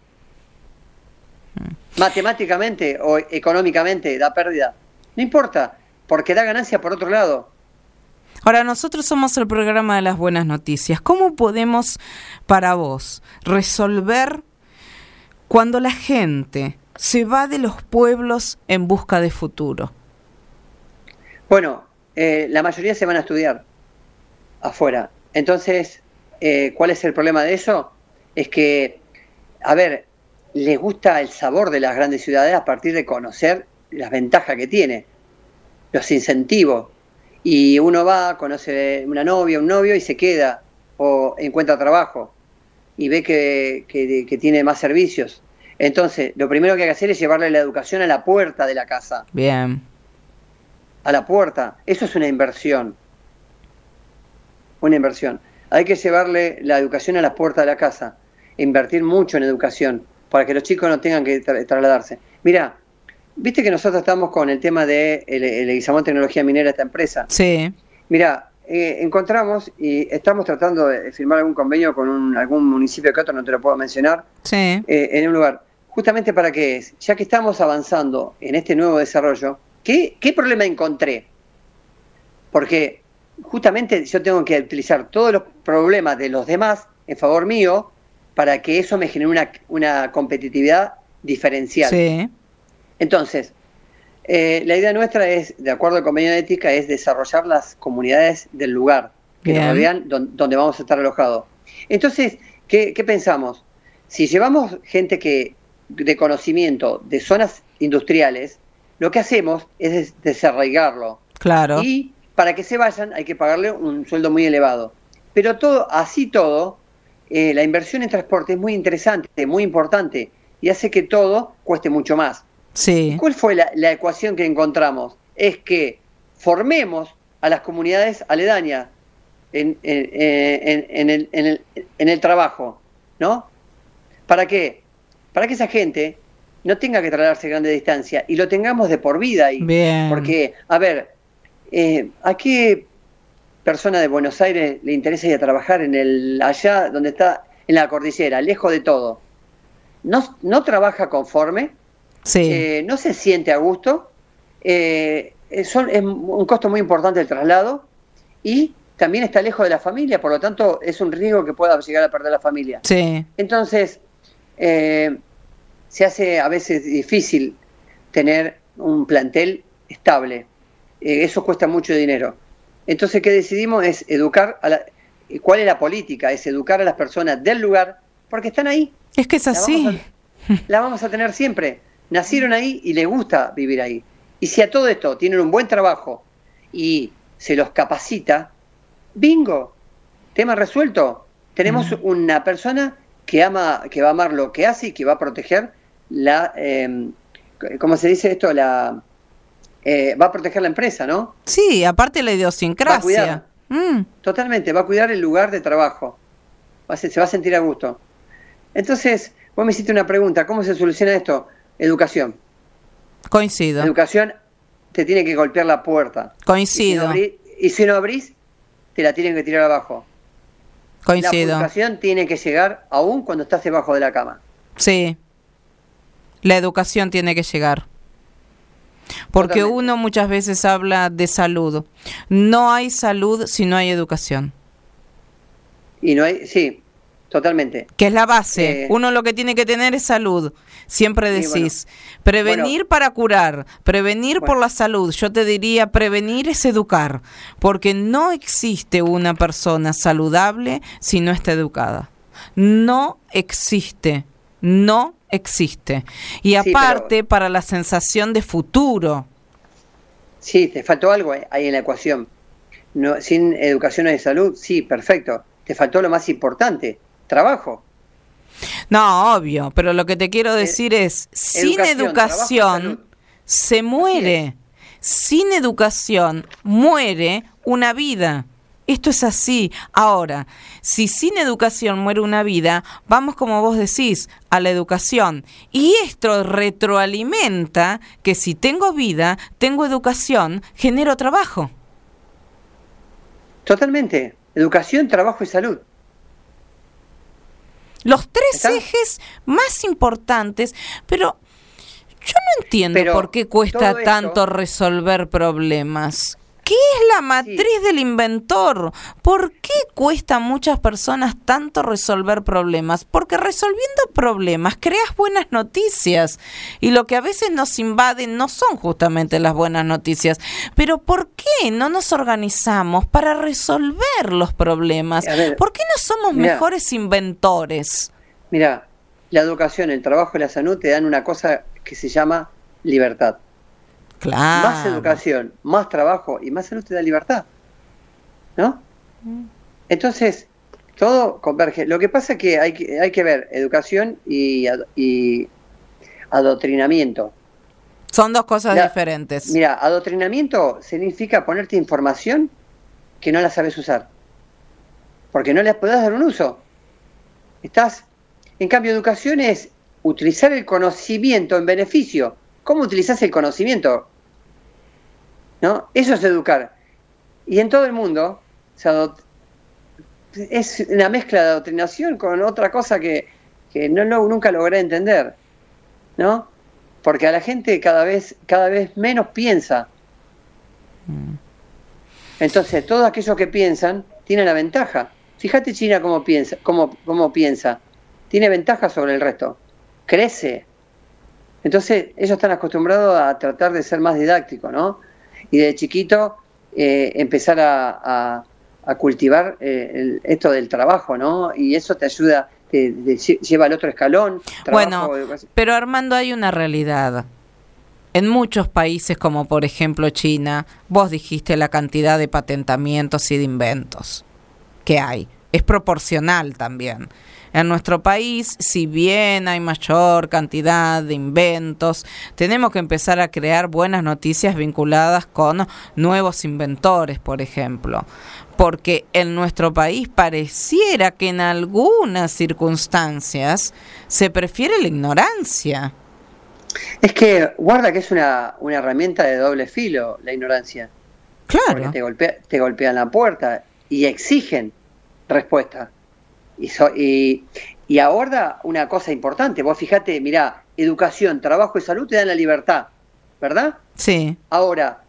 C: Mm. Matemáticamente o económicamente da pérdida, no importa, porque da ganancia por otro lado.
B: Ahora, nosotros somos el programa de las buenas noticias. ¿Cómo podemos, para vos, resolver cuando la gente se va de los pueblos en busca de futuro?
C: Bueno, eh, la mayoría se van a estudiar afuera. Entonces, eh, ¿cuál es el problema de eso? Es que, a ver, les gusta el sabor de las grandes ciudades a partir de conocer las ventajas que tiene, los incentivos. Y uno va, conoce una novia, un novio y se queda o encuentra trabajo. y ve que, que, que tiene más servicios. Entonces, lo primero que hay que hacer es llevarle la educación a la puerta de la casa.
B: Bien.
C: A la puerta. Eso es una inversión. Una inversión. Hay que llevarle la educación a la puerta de la casa. Invertir mucho en educación para que los chicos no tengan que tra- trasladarse. Mira, viste que nosotros estamos con el tema de el, el Leguizamón Tecnología Minera, esta empresa.
B: Sí.
C: Mira, eh, encontramos y estamos tratando de firmar algún convenio con un, algún municipio que otro, no te lo puedo mencionar,
B: Sí.
C: eh, en un lugar. Justamente para qué es, ya que estamos avanzando en este nuevo desarrollo, ¿qué, qué problema encontré? Porque justamente yo tengo que utilizar todos los problemas de los demás en favor mío para que eso me genere una, una competitividad diferencial.
B: Sí.
C: Entonces, eh, la idea nuestra es, de acuerdo al convenio de ética, es desarrollar las comunidades del lugar que
B: Bien.
C: nos rodean, don, donde vamos a estar alojados. Entonces, ¿qué, qué pensamos? Si llevamos gente que de conocimiento de zonas industriales, lo que hacemos es des- desarraigarlo.
B: Claro.
C: Y para que se vayan hay que pagarle un sueldo muy elevado. Pero todo, así todo, eh, la inversión en transporte es muy interesante, muy importante, y hace que todo cueste mucho más.
B: Sí.
C: ¿Cuál fue la, la ecuación que encontramos? Es que formemos a las comunidades aledañas en, en, en, en, el, en, el, en el trabajo, ¿no? ¿Para qué? Para que esa gente no tenga que trasladarse grandes distancias y lo tengamos de por vida ahí.
B: Bien.
C: Porque, a ver, eh, ¿a qué persona de Buenos Aires le interesa ir a trabajar en el allá donde está, en la cordillera, lejos de todo? No, no trabaja conforme,
B: Sí.
C: eh, no se siente a gusto, eh, son, es un costo muy importante el traslado y también está lejos de la familia, por lo tanto es un riesgo que pueda llegar a perder la familia.
B: Sí.
C: Entonces, eh, se hace a veces difícil tener un plantel estable. Eh, eso cuesta mucho dinero. Entonces, ¿qué decidimos? Es educar a la... ¿Cuál es la política? Es educar a las personas del lugar, porque están ahí.
B: Es que es
C: La
B: así.
C: vamos a, la vamos a tener siempre. Nacieron ahí y les gusta vivir ahí. Y si a todo esto tienen un buen trabajo y se los capacita, bingo, tema resuelto. Tenemos
B: Mm.
C: una persona que ama, que va a amar lo que hace y que va a proteger la, eh, ¿cómo se dice esto? La, eh, va a proteger la empresa, ¿no?
B: Sí, aparte la
C: Va a
B: idiosincrasia.
C: cuidar.
B: Mm.
C: Totalmente, va a cuidar el lugar de trabajo. Va a ser- se va a sentir a gusto. Entonces, vos me hiciste una pregunta, ¿cómo se soluciona esto? Educación.
B: Coincido.
C: Educación te tiene que golpear la puerta.
B: Coincido.
C: Y si no abrís, y si no abrís, te la tienen que tirar abajo.
B: Coincido.
C: La educación tiene que llegar aún cuando estás debajo de la cama.
B: Sí. La educación tiene que llegar. Porque
C: Totalmente.
B: uno muchas veces habla de salud. No hay salud si no hay educación.
C: Y no hay, sí, totalmente.
B: Que es la base.
C: Eh,
B: Uno lo que tiene que tener es salud. Siempre
C: Sí,
B: decís, prevenir
C: Bueno.
B: para curar, prevenir por
C: Bueno.
B: la salud. Yo te diría, prevenir es educar, porque no existe una persona saludable si no está educada. No existe, no existe. Y
C: Sí,
B: aparte,
C: pero-
B: para la sensación de futuro.
C: Sí, te faltó algo ahí en la ecuación. No, sin educación no hay salud, sí, perfecto. Te faltó lo más importante, trabajo.
B: No, obvio, pero lo que te quiero decir es, sin
C: educación, trabajo y
B: educación
C: salud.
B: se muere. Sin educación muere una vida. Esto es así. Ahora, si sin educación muere una vida, vamos, como vos decís, a la educación. Y esto retroalimenta que si tengo vida, tengo educación, genero trabajo.
C: Totalmente. Educación, trabajo y salud.
B: Los tres
C: ¿Está?
B: ejes más importantes, pero yo no entiendo
C: Pero
B: por qué cuesta
C: todo esto-
B: tanto resolver problemas. ¿Qué es la matriz
C: Sí.
B: del inventor? ¿Por qué cuesta a muchas personas tanto resolver problemas? Porque resolviendo problemas creas buenas noticias. Y lo que a veces nos invade no son justamente las buenas noticias. Pero ¿por qué no nos organizamos para resolver los problemas?
C: A ver,
B: ¿Por qué no somos
C: mirá.
B: mejores inventores?
C: Mira, la educación, el trabajo y la salud te dan una cosa que se llama libertad.
B: Claro.
C: Más educación, más trabajo y más salud te da libertad. ¿No? Entonces, todo converge. Lo que pasa es que hay que, hay que ver educación y, y adoctrinamiento.
B: Son dos cosas
C: La,
B: diferentes.
C: Mira, adoctrinamiento significa ponerte información que no la sabes usar, porque no le podés dar un uso. Estás, en cambio, educación es utilizar el conocimiento en beneficio. ¿Cómo utilizás el conocimiento? ¿No? Eso es educar. Y en todo el mundo se adot- es una mezcla de adoctrinación con otra cosa que, que no, no nunca logré entender, ¿no? Porque a la gente cada vez, cada vez menos piensa. Entonces, todos aquellos que piensan tienen la ventaja. Fíjate China cómo piensa, cómo, cómo piensa. Tiene ventaja sobre el resto. Crece. Entonces, ellos están acostumbrados a tratar de ser más didácticos, ¿no? Y de chiquito eh, empezar a, a, a cultivar eh, el, esto del trabajo, ¿no? Y eso te ayuda. Te, te lleva al otro escalón.
B: Bueno, pero Armando, hay una realidad. En muchos países, como por ejemplo China, vos dijiste la cantidad de patentamientos y de inventos que hay. Es proporcional también. En nuestro país, si bien hay mayor cantidad de inventos, tenemos que empezar a crear buenas noticias vinculadas con nuevos inventores, por ejemplo. Porque en nuestro país pareciera que en algunas circunstancias se prefiere la ignorancia.
C: Es que guarda que es una, una herramienta de doble filo la ignorancia.
B: Claro.
C: Porque te, golpea, te golpean la puerta y exigen respuesta. Y, so, y, y aborda una cosa importante. Vos fijate, mirá, educación, trabajo y salud te dan la libertad, ¿verdad?
B: Sí.
C: Ahora,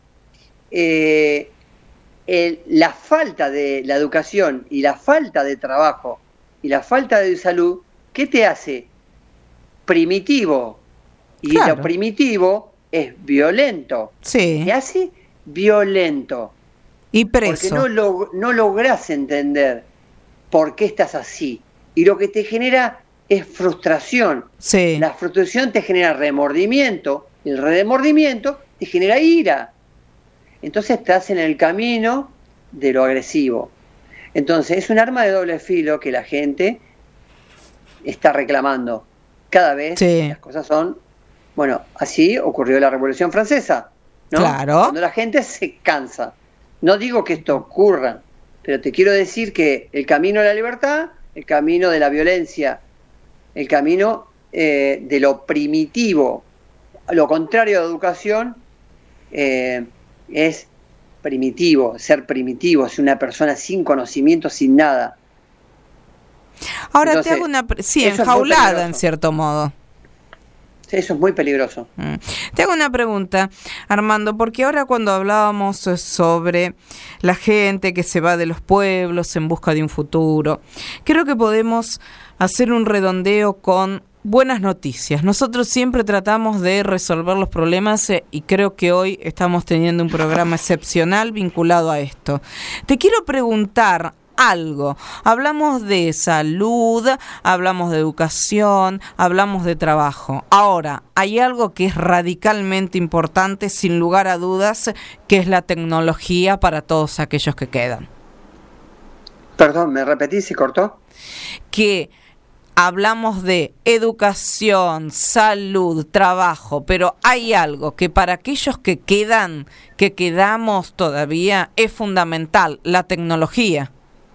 C: eh, el, la falta de la educación y la falta de trabajo y la falta de salud, ¿qué te hace? Primitivo. Y claro. Lo primitivo es violento.
B: Sí.
C: Te hace violento.
B: Y preso.
C: Porque no, lo, no lográs entender por qué estás así. Y lo que te genera es frustración.
B: Sí.
C: La frustración te genera remordimiento. Y el remordimiento te genera ira. Entonces estás en el camino de lo agresivo. Entonces es un arma de doble filo que la gente está reclamando. Cada vez
B: sí.
C: Las cosas son... Bueno, así ocurrió la Revolución Francesa, ¿no?
B: Claro.
C: Cuando la gente se cansa. No digo que esto ocurra, pero te quiero decir que el camino de la libertad, el camino de la violencia, el camino eh, de lo primitivo, lo contrario de educación, eh, es primitivo, ser primitivo, es una persona sin conocimiento, sin nada.
B: Ahora Entonces, te hago una... Sí, enjaulada en cierto modo.
C: Eso es muy peligroso.
B: Mm. Te hago una pregunta, Armando, porque ahora cuando hablábamos sobre la gente que se va de los pueblos en busca de un futuro, creo que podemos hacer un redondeo con buenas noticias. Nosotros siempre tratamos de resolver los problemas eh, y creo que hoy estamos teniendo un programa excepcional vinculado a esto. Te quiero preguntar algo. Hablamos de salud, hablamos de educación, hablamos de trabajo. Ahora, hay algo que es radicalmente importante, sin lugar a dudas, que es la tecnología para todos aquellos que quedan.
C: Perdón, ¿me repetís si cortó?
B: Que hablamos de educación, salud, trabajo, pero hay algo que para aquellos que quedan, que quedamos todavía, es fundamental, la tecnología.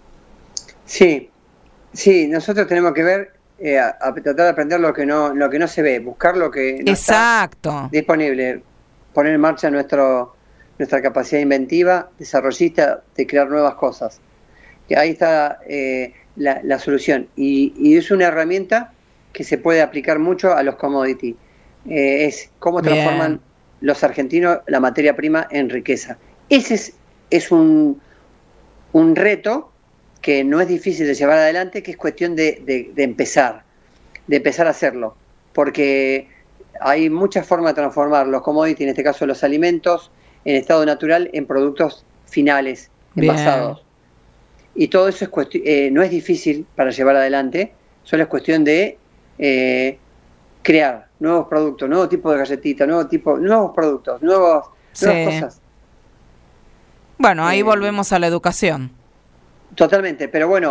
C: Sí, sí, nosotros tenemos que ver, eh, a, a tratar de aprender lo que no lo que no se ve, buscar lo que no
B: Exacto.
C: está disponible, poner en marcha nuestro nuestra capacidad inventiva, desarrollista, de crear nuevas cosas. Que ahí está eh, la, la solución. Y, y es una herramienta que se puede aplicar mucho a los commodities. Eh, es cómo transforman Bien. los argentinos la materia prima en riqueza. Ese es, es un, un reto que no es difícil de llevar adelante, que es cuestión de, de, de empezar, de empezar a hacerlo, porque hay muchas formas de transformar los commodities, en este caso los alimentos, en estado natural, en productos finales, envasados. Y todo eso es cuestión, eh, no es difícil para llevar adelante, solo es cuestión de eh, crear nuevos productos, nuevos tipos de galletitas, nuevos tipos, nuevos productos, nuevos,
B: sí.
C: nuevas cosas.
B: Bueno, ahí
C: eh,
B: volvemos a la educación.
C: Totalmente, pero bueno,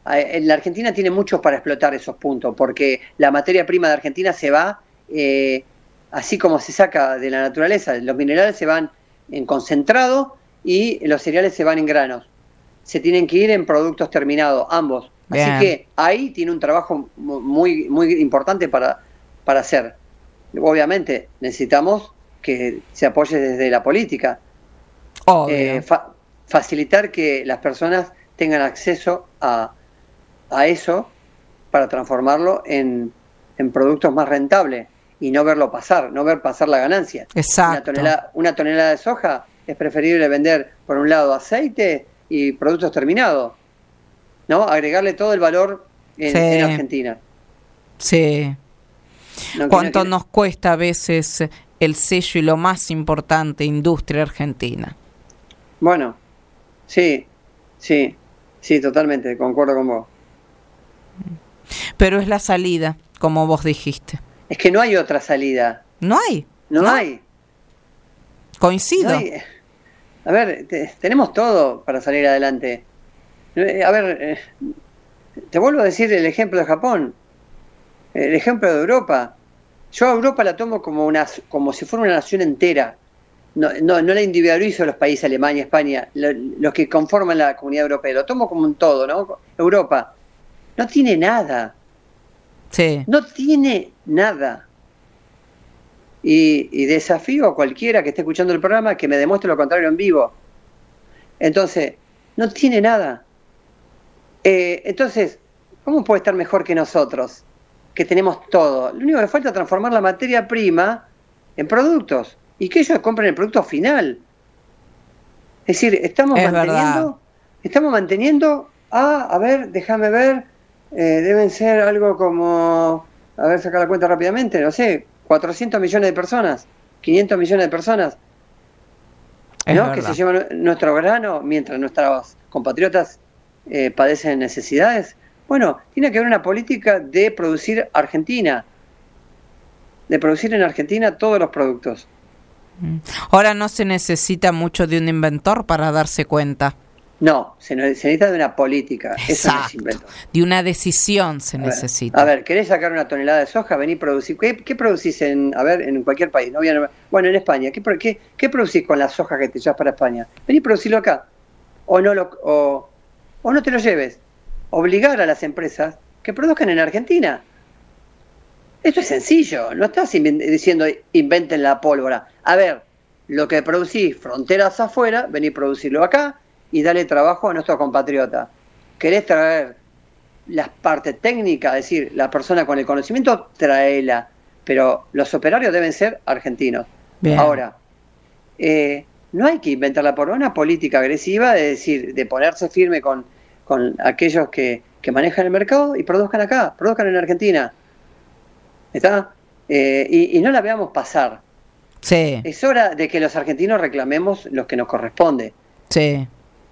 C: la Argentina tiene mucho para explotar esos puntos, porque la materia prima de Argentina se va, eh, así como se saca de la naturaleza, los minerales se van en concentrado y los cereales se van en granos. Se tienen que ir en productos terminados, ambos. Bien. Así que ahí tiene un trabajo muy, muy importante para, para hacer. Obviamente necesitamos que se apoye desde la política. Eh, fa facilitar que las personas tengan acceso a, a eso para transformarlo en, en productos más rentables y no verlo pasar, no ver pasar la ganancia.
B: Exacto.
C: Una tonelada, una tonelada de soja es preferible vender, por un lado, aceite y productos terminados, ¿no? Agregarle todo el valor en, sí. en Argentina.
B: Sí. No, ¿Cuánto no nos cuesta a veces el sello y lo más importante, industria argentina?
C: Bueno, sí, sí, sí, totalmente, concuerdo con vos.
B: Pero es la salida, como vos dijiste.
C: Es que no hay otra salida.
B: No hay.
C: No,
B: no
C: hay.
B: Coincido.
C: No hay. A ver, te, tenemos todo para salir adelante. A ver, eh, te vuelvo a decir el ejemplo de Japón, el ejemplo de Europa. Yo a Europa la tomo como, una, como si fuera una nación entera. No, no, no la individualizo los países, Alemania, España, lo, los que conforman la comunidad europea. Lo tomo como un todo, ¿no? Europa no tiene nada.
B: Sí.
C: No tiene nada. Y, y desafío a cualquiera que esté escuchando el programa que me demuestre lo contrario en vivo. Entonces, no tiene nada. Eh, entonces, ¿cómo puede estar mejor que nosotros? Que tenemos todo. Lo único que falta es transformar la materia prima en productos y que ellos compren el producto final. Es decir, estamos
B: es
C: manteniendo,
B: verdad.
C: estamos manteniendo, ah, a ver, déjame ver, eh, deben ser algo como, a ver, sacar la cuenta rápidamente, no sé, cuatrocientos millones de personas, quinientos millones de personas, ¿no? Que se llevan nuestro grano mientras nuestros compatriotas eh, padecen necesidades. Bueno, tiene que haber una política de producir Argentina, de producir en Argentina todos los productos.
B: Ahora no se necesita mucho de un inventor para darse cuenta.
C: No, se, se necesita de una política. Exacto. Eso no es inventor.
B: De una decisión se
C: a
B: necesita.
C: Ver, a ver, ¿querés sacar una tonelada de soja? Vení a producir. ¿Qué, qué producís en, a ver, en cualquier país? ¿No? Bueno, en España. ¿Qué, qué, qué producís con la soja que te llevas para España? Vení a producirlo acá. O no, lo, o, o no te lo lleves. Obligar a las empresas que produzcan en Argentina. Esto es sencillo, no estás diciendo inventen la pólvora. A ver, lo que producís fronteras afuera, vení a producirlo acá y dale trabajo a nuestros compatriotas. ¿Querés traer las partes técnicas? Es decir, la persona con el conocimiento, tráela. Pero los operarios deben ser argentinos. Bien. Ahora, eh, no hay que inventar la pólvora, una política agresiva de decir, de ponerse firme con, con aquellos que, que manejan el mercado y produzcan acá, produzcan en Argentina. ¿Está? Eh, y, y no la veamos pasar.
B: Sí.
C: Es hora de que los argentinos reclamemos lo que nos corresponde.
B: Sí.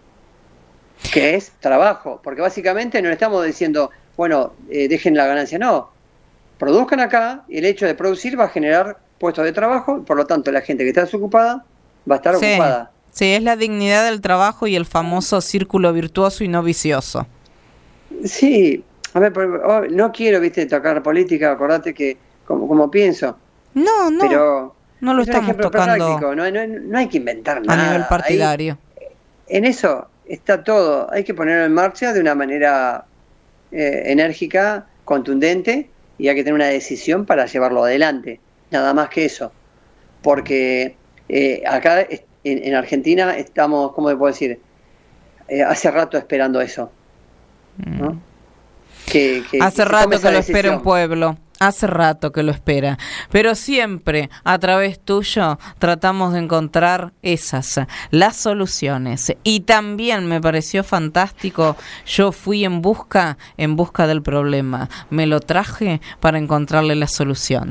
C: Que es trabajo. Porque básicamente no le estamos diciendo, bueno, eh, dejen la ganancia. No. Produzcan acá y el hecho de producir va a generar puestos de trabajo. Por lo tanto, la gente que está desocupada va a estar
B: sí.
C: ocupada.
B: Sí, es la dignidad del trabajo y el famoso círculo virtuoso y no vicioso.
C: Sí. A ver, no quiero, viste, tocar política, acordate que, como, como pienso.
B: No, no,
C: pero
B: no lo estamos tocando
C: práctico, no, no, no hay que inventar nada.
B: A nivel partidario.
C: Ahí, en eso está todo, hay que ponerlo en marcha de una manera eh, enérgica, contundente, y hay que tener una decisión para llevarlo adelante, nada más que eso. Porque eh, acá en, en Argentina estamos, ¿cómo te puedo decir? Eh, hace rato esperando eso, ¿no? Mm. Que, que,
B: hace
C: que
B: rato que lo
C: decisión.
B: espera un pueblo, hace rato que lo espera, pero siempre a través tuyo tratamos de encontrar esas, las soluciones. Y también me pareció fantástico, yo fui en busca, en busca del problema, me lo traje para encontrarle la solución.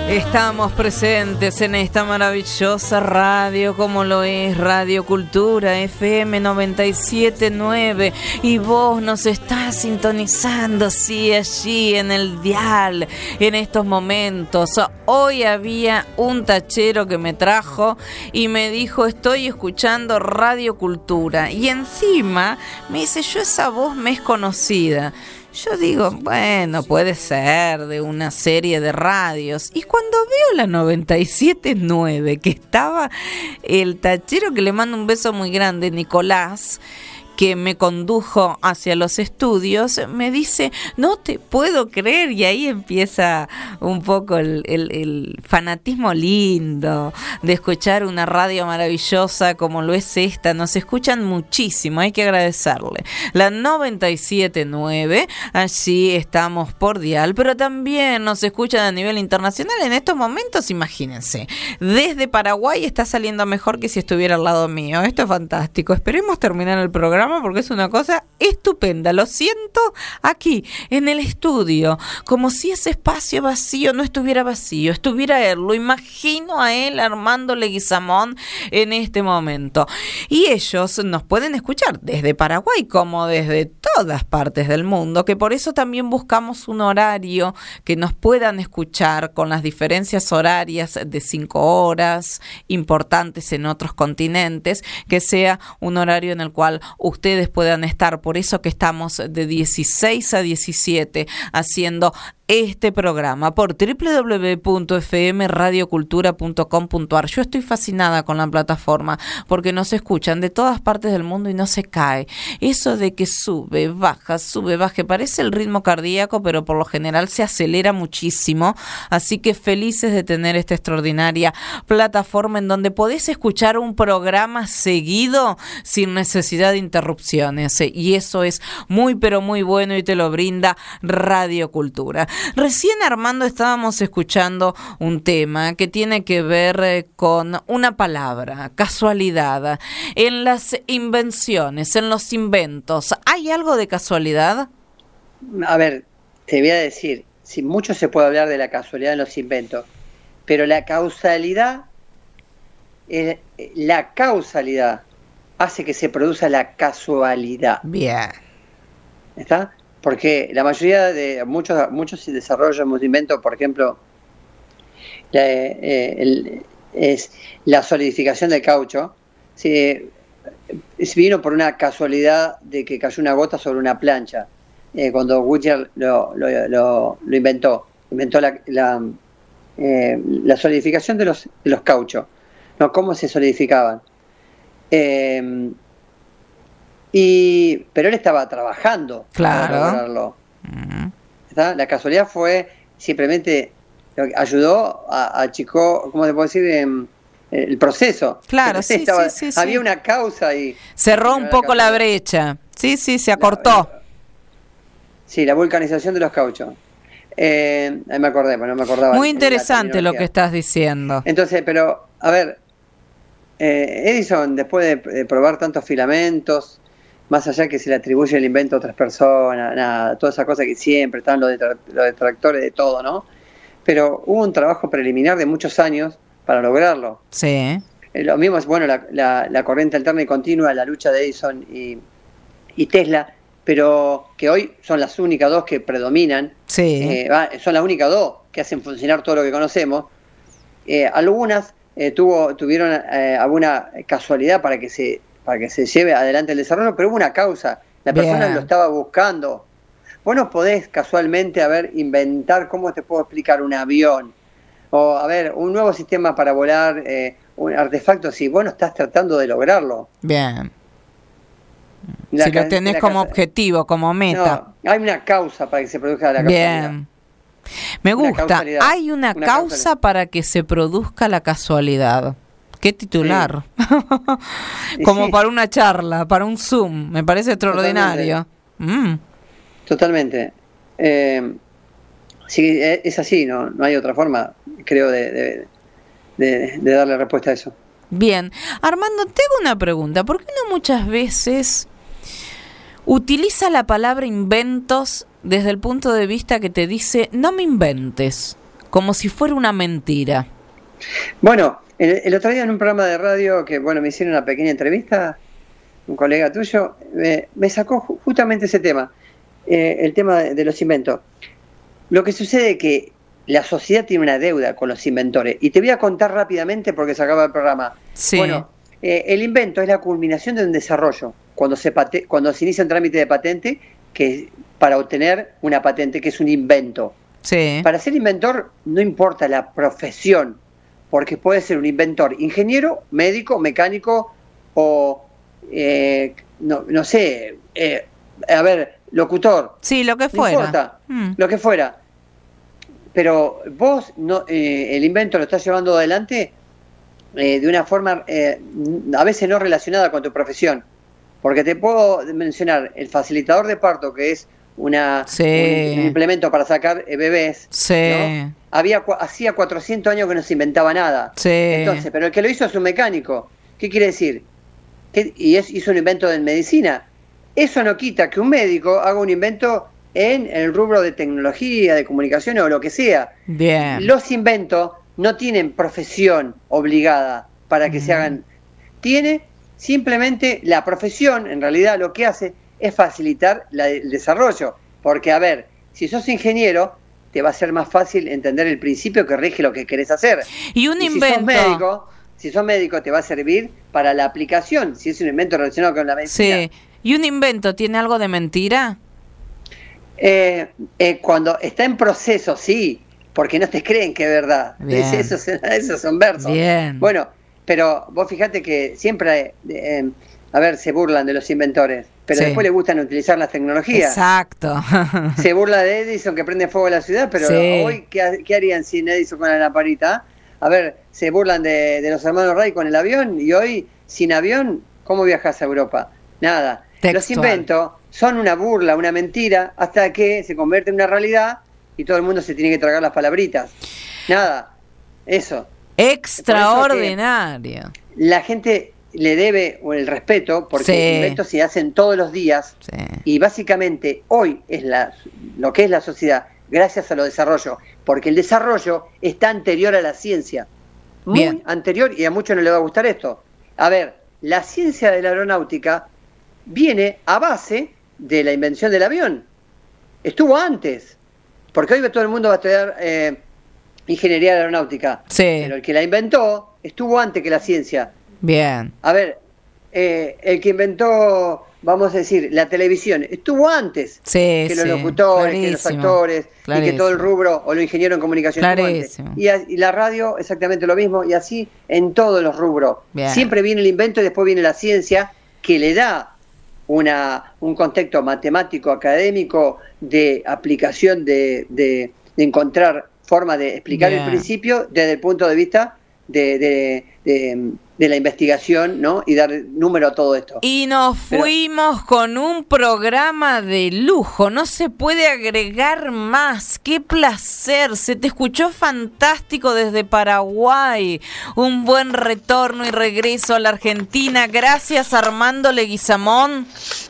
B: Estamos presentes en esta maravillosa radio, como lo es Radio Cultura F M noventa y siete punto nueve, y vos nos estás sintonizando, sí, allí en el dial, en estos momentos. Hoy había un tachero que me trajo y me dijo: estoy escuchando Radio Cultura, y encima me dice: yo esa voz me es conocida. Yo digo, bueno, puede ser de una serie de radios. Y cuando veo la noventa y siete punto nueve, que estaba el tachero, que le mando un beso muy grande, Nicolás, que me condujo hacia los estudios, me dice: no te puedo creer. Y ahí empieza un poco el, el, el fanatismo lindo de escuchar una radio maravillosa como lo es esta. Nos escuchan muchísimo, hay que agradecerle. La noventa y siete punto nueve, allí estamos por dial, pero también nos escuchan a nivel internacional. En estos momentos, imagínense, desde Paraguay está saliendo mejor que si estuviera al lado mío. Esto es fantástico. Esperemos terminar el programa, porque es una cosa estupenda. Lo siento aquí en el estudio, como si ese espacio vacío no estuviera vacío, estuviera él. Lo imagino a él, Armando Leguizamón, en este momento. Y ellos nos pueden escuchar desde Paraguay como desde todas partes del mundo, que por eso también buscamos un horario que nos puedan escuchar, con las diferencias horarias de cinco horas importantes en otros continentes, que sea un horario en el cual ustedes puedan estar. Por eso que estamos de dieciséis a diecisiete haciendo este programa por doble u doble u doble u punto f m radio cultura punto com punto a r. Yo estoy fascinada con la plataforma porque nos escuchan de todas partes del mundo y no se cae. Eso de que sube, baja, sube, baja, parece el ritmo cardíaco, pero por lo general se acelera muchísimo. Así que felices de tener esta extraordinaria plataforma en donde podés escuchar un programa seguido sin necesidad de interrupciones. Y eso es muy, pero muy bueno, y te lo brinda Radio Cultura. Recién, Armando, estábamos escuchando un tema que tiene que ver eh, con una palabra: casualidad. En las invenciones, en los inventos, ¿hay algo de casualidad?
C: A ver, te voy a decir, si mucho se puede hablar de la casualidad en los inventos, pero la causalidad, eh, la causalidad hace que se produzca la casualidad.
B: Bien.
C: ¿Está? Porque la mayoría de muchos muchos desarrollos, muchos inventos, por ejemplo, la, eh, el, es la solidificación del caucho, se, se vino por una casualidad de que cayó una gota sobre una plancha, eh, cuando Whittier lo, lo, lo, lo inventó, inventó la, la, eh, la solidificación de los, de los cauchos, ¿no? Cómo se solidificaban. Eh, Y, pero él estaba trabajando,
B: claro,
C: para lograrlo.
B: Uh-huh.
C: ¿Está? La casualidad fue simplemente ayudó a, a Chico, ¿cómo se puede decir? Eh, el proceso.
B: Claro,
C: Entonces,
B: sí,
C: estaba,
B: sí, sí,
C: había
B: sí.
C: una causa y
B: cerró un poco la brecha. Sí, sí, se acortó.
C: La, sí, la vulcanización de los cauchos. Eh, ahí me acordé, pero no me acordaba.
B: Muy interesante lo que estás diciendo.
C: Entonces, pero, a ver, eh, Edison, después de, de probar tantos filamentos, más allá que se le atribuye el invento a otras personas, nada, toda esa cosa que siempre están los, detra- los detractores de todo, ¿no? Pero hubo un trabajo preliminar de muchos años para lograrlo.
B: Sí.
C: Eh, lo mismo es, bueno, la, la, la corriente alterna y continua, la lucha de Edison y, y Tesla, pero que hoy son las únicas dos que predominan.
B: Sí.
C: Eh, son las únicas dos que hacen funcionar todo lo que conocemos. Eh, algunas eh, tuvo, tuvieron eh, alguna casualidad para que se para que se lleve adelante el desarrollo, pero hubo una causa. La persona
B: Bien.
C: lo estaba buscando. Vos no podés casualmente, a ver, inventar, ¿cómo te puedo explicar? Un avión. O, a ver, un nuevo sistema para volar, eh, un artefacto, si vos no estás tratando de lograrlo.
B: Bien.
C: La
B: si
C: ca-
B: lo tenés
C: la
B: como
C: casa-
B: objetivo, como meta.
C: No, hay una causa para que se produzca la casualidad.
B: Bien. Me
C: Una
B: gusta.
C: causalidad.
B: Hay una,
C: Una
B: causa
C: causalidad.
B: para que se produzca la casualidad. ¿Qué titular?
C: Y
B: Como
C: sí.
B: para una charla, para un Zoom. Me parece extraordinario. Mm.
C: Totalmente. Eh, sí, es así, no, no hay otra forma, creo, de, de, de, de darle respuesta a eso.
B: Bien. Armando, tengo una pregunta. ¿Por qué uno muchas veces utiliza la palabra inventos desde el punto de vista que te dice no me inventes? como si fuera una mentira.
C: Bueno, el, el otro día en un programa de radio que, bueno, me hicieron una pequeña entrevista, un colega tuyo, me, me sacó ju- justamente ese tema, eh, el tema de, de los inventos. Lo que sucede es que la sociedad tiene una deuda con los inventores. Y te voy a contar rápidamente porque se acaba el programa.
B: Sí.
C: Bueno, eh, el invento es la culminación de un desarrollo. Cuando se, pate- cuando se inicia un trámite de patente, que para obtener una patente, que es un invento.
B: Sí.
C: Para ser inventor no importa la profesión, porque puede ser un inventor ingeniero, médico, mecánico o, eh, no, no sé, eh, a ver, locutor.
B: Sí, lo que
C: No
B: fuera.
C: importa,
B: Mm.
C: lo que fuera. Pero vos, no, eh, el invento lo estás llevando adelante eh, de una forma eh, a veces no relacionada con tu profesión. Porque te puedo mencionar el facilitador de parto, que es una,
B: Sí.
C: un, un implemento para sacar eh, bebés.
B: Sí.
C: ¿No? Había, cua- hacía cuatrocientos años que no se inventaba nada.
B: Sí.
C: Entonces, pero el que lo hizo es un mecánico. ¿Qué quiere decir? Que, y es, hizo un invento en medicina. Eso no quita que un médico haga un invento en el rubro de tecnología, de comunicación o lo que sea.
B: Bien.
C: Los inventos no tienen profesión obligada para que
B: Mm.
C: se hagan. Tiene simplemente la profesión, en realidad lo que hace es facilitar la- el desarrollo. Porque, a ver, si sos ingeniero, te va a ser más fácil entender el principio que rige lo que querés hacer.
B: Y un
C: Y
B: invento.
C: Si sos médico, si sos médico, te va a servir para la aplicación, si es un invento relacionado con la medicina.
B: Sí. ¿Y un invento tiene algo de mentira?
C: Eh, eh, cuando está en proceso, sí, porque no te creen que es verdad.
B: Bien.
C: Esos, esos son versos.
B: Bien.
C: Bueno, pero vos fijate que siempre, eh, a ver, se burlan de los inventores, pero
B: Sí.
C: después les gustan utilizar las tecnologías.
B: Exacto.
C: Se burla de Edison que prende fuego a la ciudad, pero
B: Sí.
C: hoy, ¿qué, ha- qué harían sin Edison con la lamparita? A ver, se burlan de, de los hermanos Wright con el avión, y hoy, sin avión, ¿cómo viajas a Europa? Nada. Los
B: Textual.
C: inventos son una burla, una mentira, hasta que se convierte en una realidad y todo el mundo se tiene que tragar las palabritas. Nada, eso.
B: Extraordinario.
C: La gente le debe el respeto porque
B: Sí.
C: los inventos se hacen todos los días.
B: Sí.
C: Y básicamente hoy es la, lo que es la sociedad gracias a los desarrollos, porque el desarrollo está anterior a la ciencia, muy
B: Bien.
C: anterior, y a muchos no les va a gustar esto. A ver, la ciencia de la aeronáutica viene a base de la invención del avión. Estuvo antes, porque hoy todo el mundo va a estudiar eh, ingeniería aeronáutica,
B: Sí.
C: pero el que la inventó estuvo antes que la ciencia.
B: Bien.
C: A ver, eh, el que inventó, vamos a decir, la televisión, estuvo antes
B: Sí,
C: que los
B: sí.
C: locutores, que los
B: Clarísimo.
C: actores, y que todo el
B: Clarísimo.
C: rubro, o los ingenieros en comunicación. estuvo antes.
B: Clarísimo.
C: Y, a- y la radio, exactamente lo mismo, y así en todos los rubros.
B: Bien.
C: Siempre viene el invento y después viene la ciencia, que le da una, un contexto matemático, académico, de aplicación, de, de, de encontrar forma de explicar
B: Bien.
C: el principio desde el punto de vista de, de, de, de la investigación, ¿no? Y dar número a todo esto.
B: Y nos
C: Pero-
B: fuimos con un programa de lujo, no se puede agregar más. ¡Qué placer! Se te escuchó fantástico desde Paraguay. Un buen retorno y regreso a la Argentina. Gracias, Armando Leguizamón.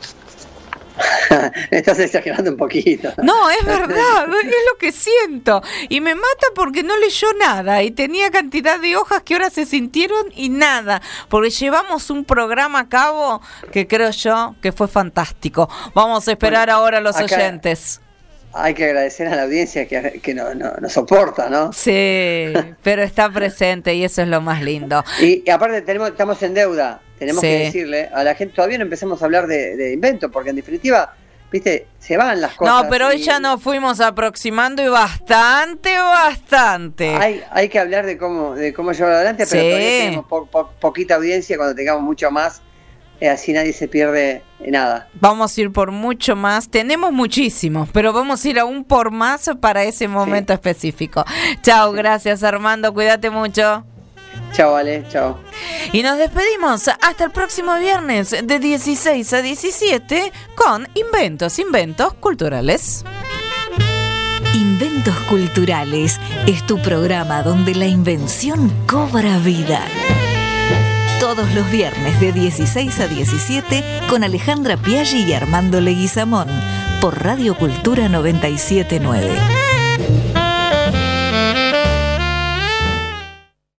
C: Estás exagerando un poquito.
B: No, es verdad, es lo que siento. Y me mata porque no leyó nada y tenía cantidad de hojas que ahora se sintieron y nada, porque llevamos un programa a cabo que creo yo que fue fantástico. Vamos a esperar
C: Bueno,
B: ahora a los
C: acá-
B: oyentes.
C: Hay que agradecer a la audiencia que, que nos no, no soporta, ¿no?
B: Sí, pero está presente y eso es lo más lindo.
C: Y, y aparte tenemos, estamos en deuda. Tenemos
B: Sí.
C: que decirle a la gente, todavía no empezamos a hablar de, de invento, porque en definitiva, viste, se van las cosas.
B: No, pero hoy
C: y
B: ya nos fuimos aproximando y bastante, bastante.
C: Hay, hay que hablar de cómo, de cómo llevarlo adelante, pero
B: Sí.
C: todavía tenemos po- po- poquita audiencia. Cuando tengamos mucho más, eh, así nadie se pierde nada.
B: Vamos a ir por mucho más. Tenemos muchísimos, pero vamos a ir aún por más para ese momento específico. Chao, gracias Armando, cuídate mucho.
C: Chao, Ale, chao.
B: Y nos despedimos hasta el próximo viernes de dieciséis a diecisiete con Inventos, Inventos Culturales.
A: Inventos Culturales es tu programa donde la invención cobra vida. Todos los viernes de dieciséis a diecisiete con Alejandra Piaggi y Armando Leguizamón por Radio Cultura noventa y siete punto nueve.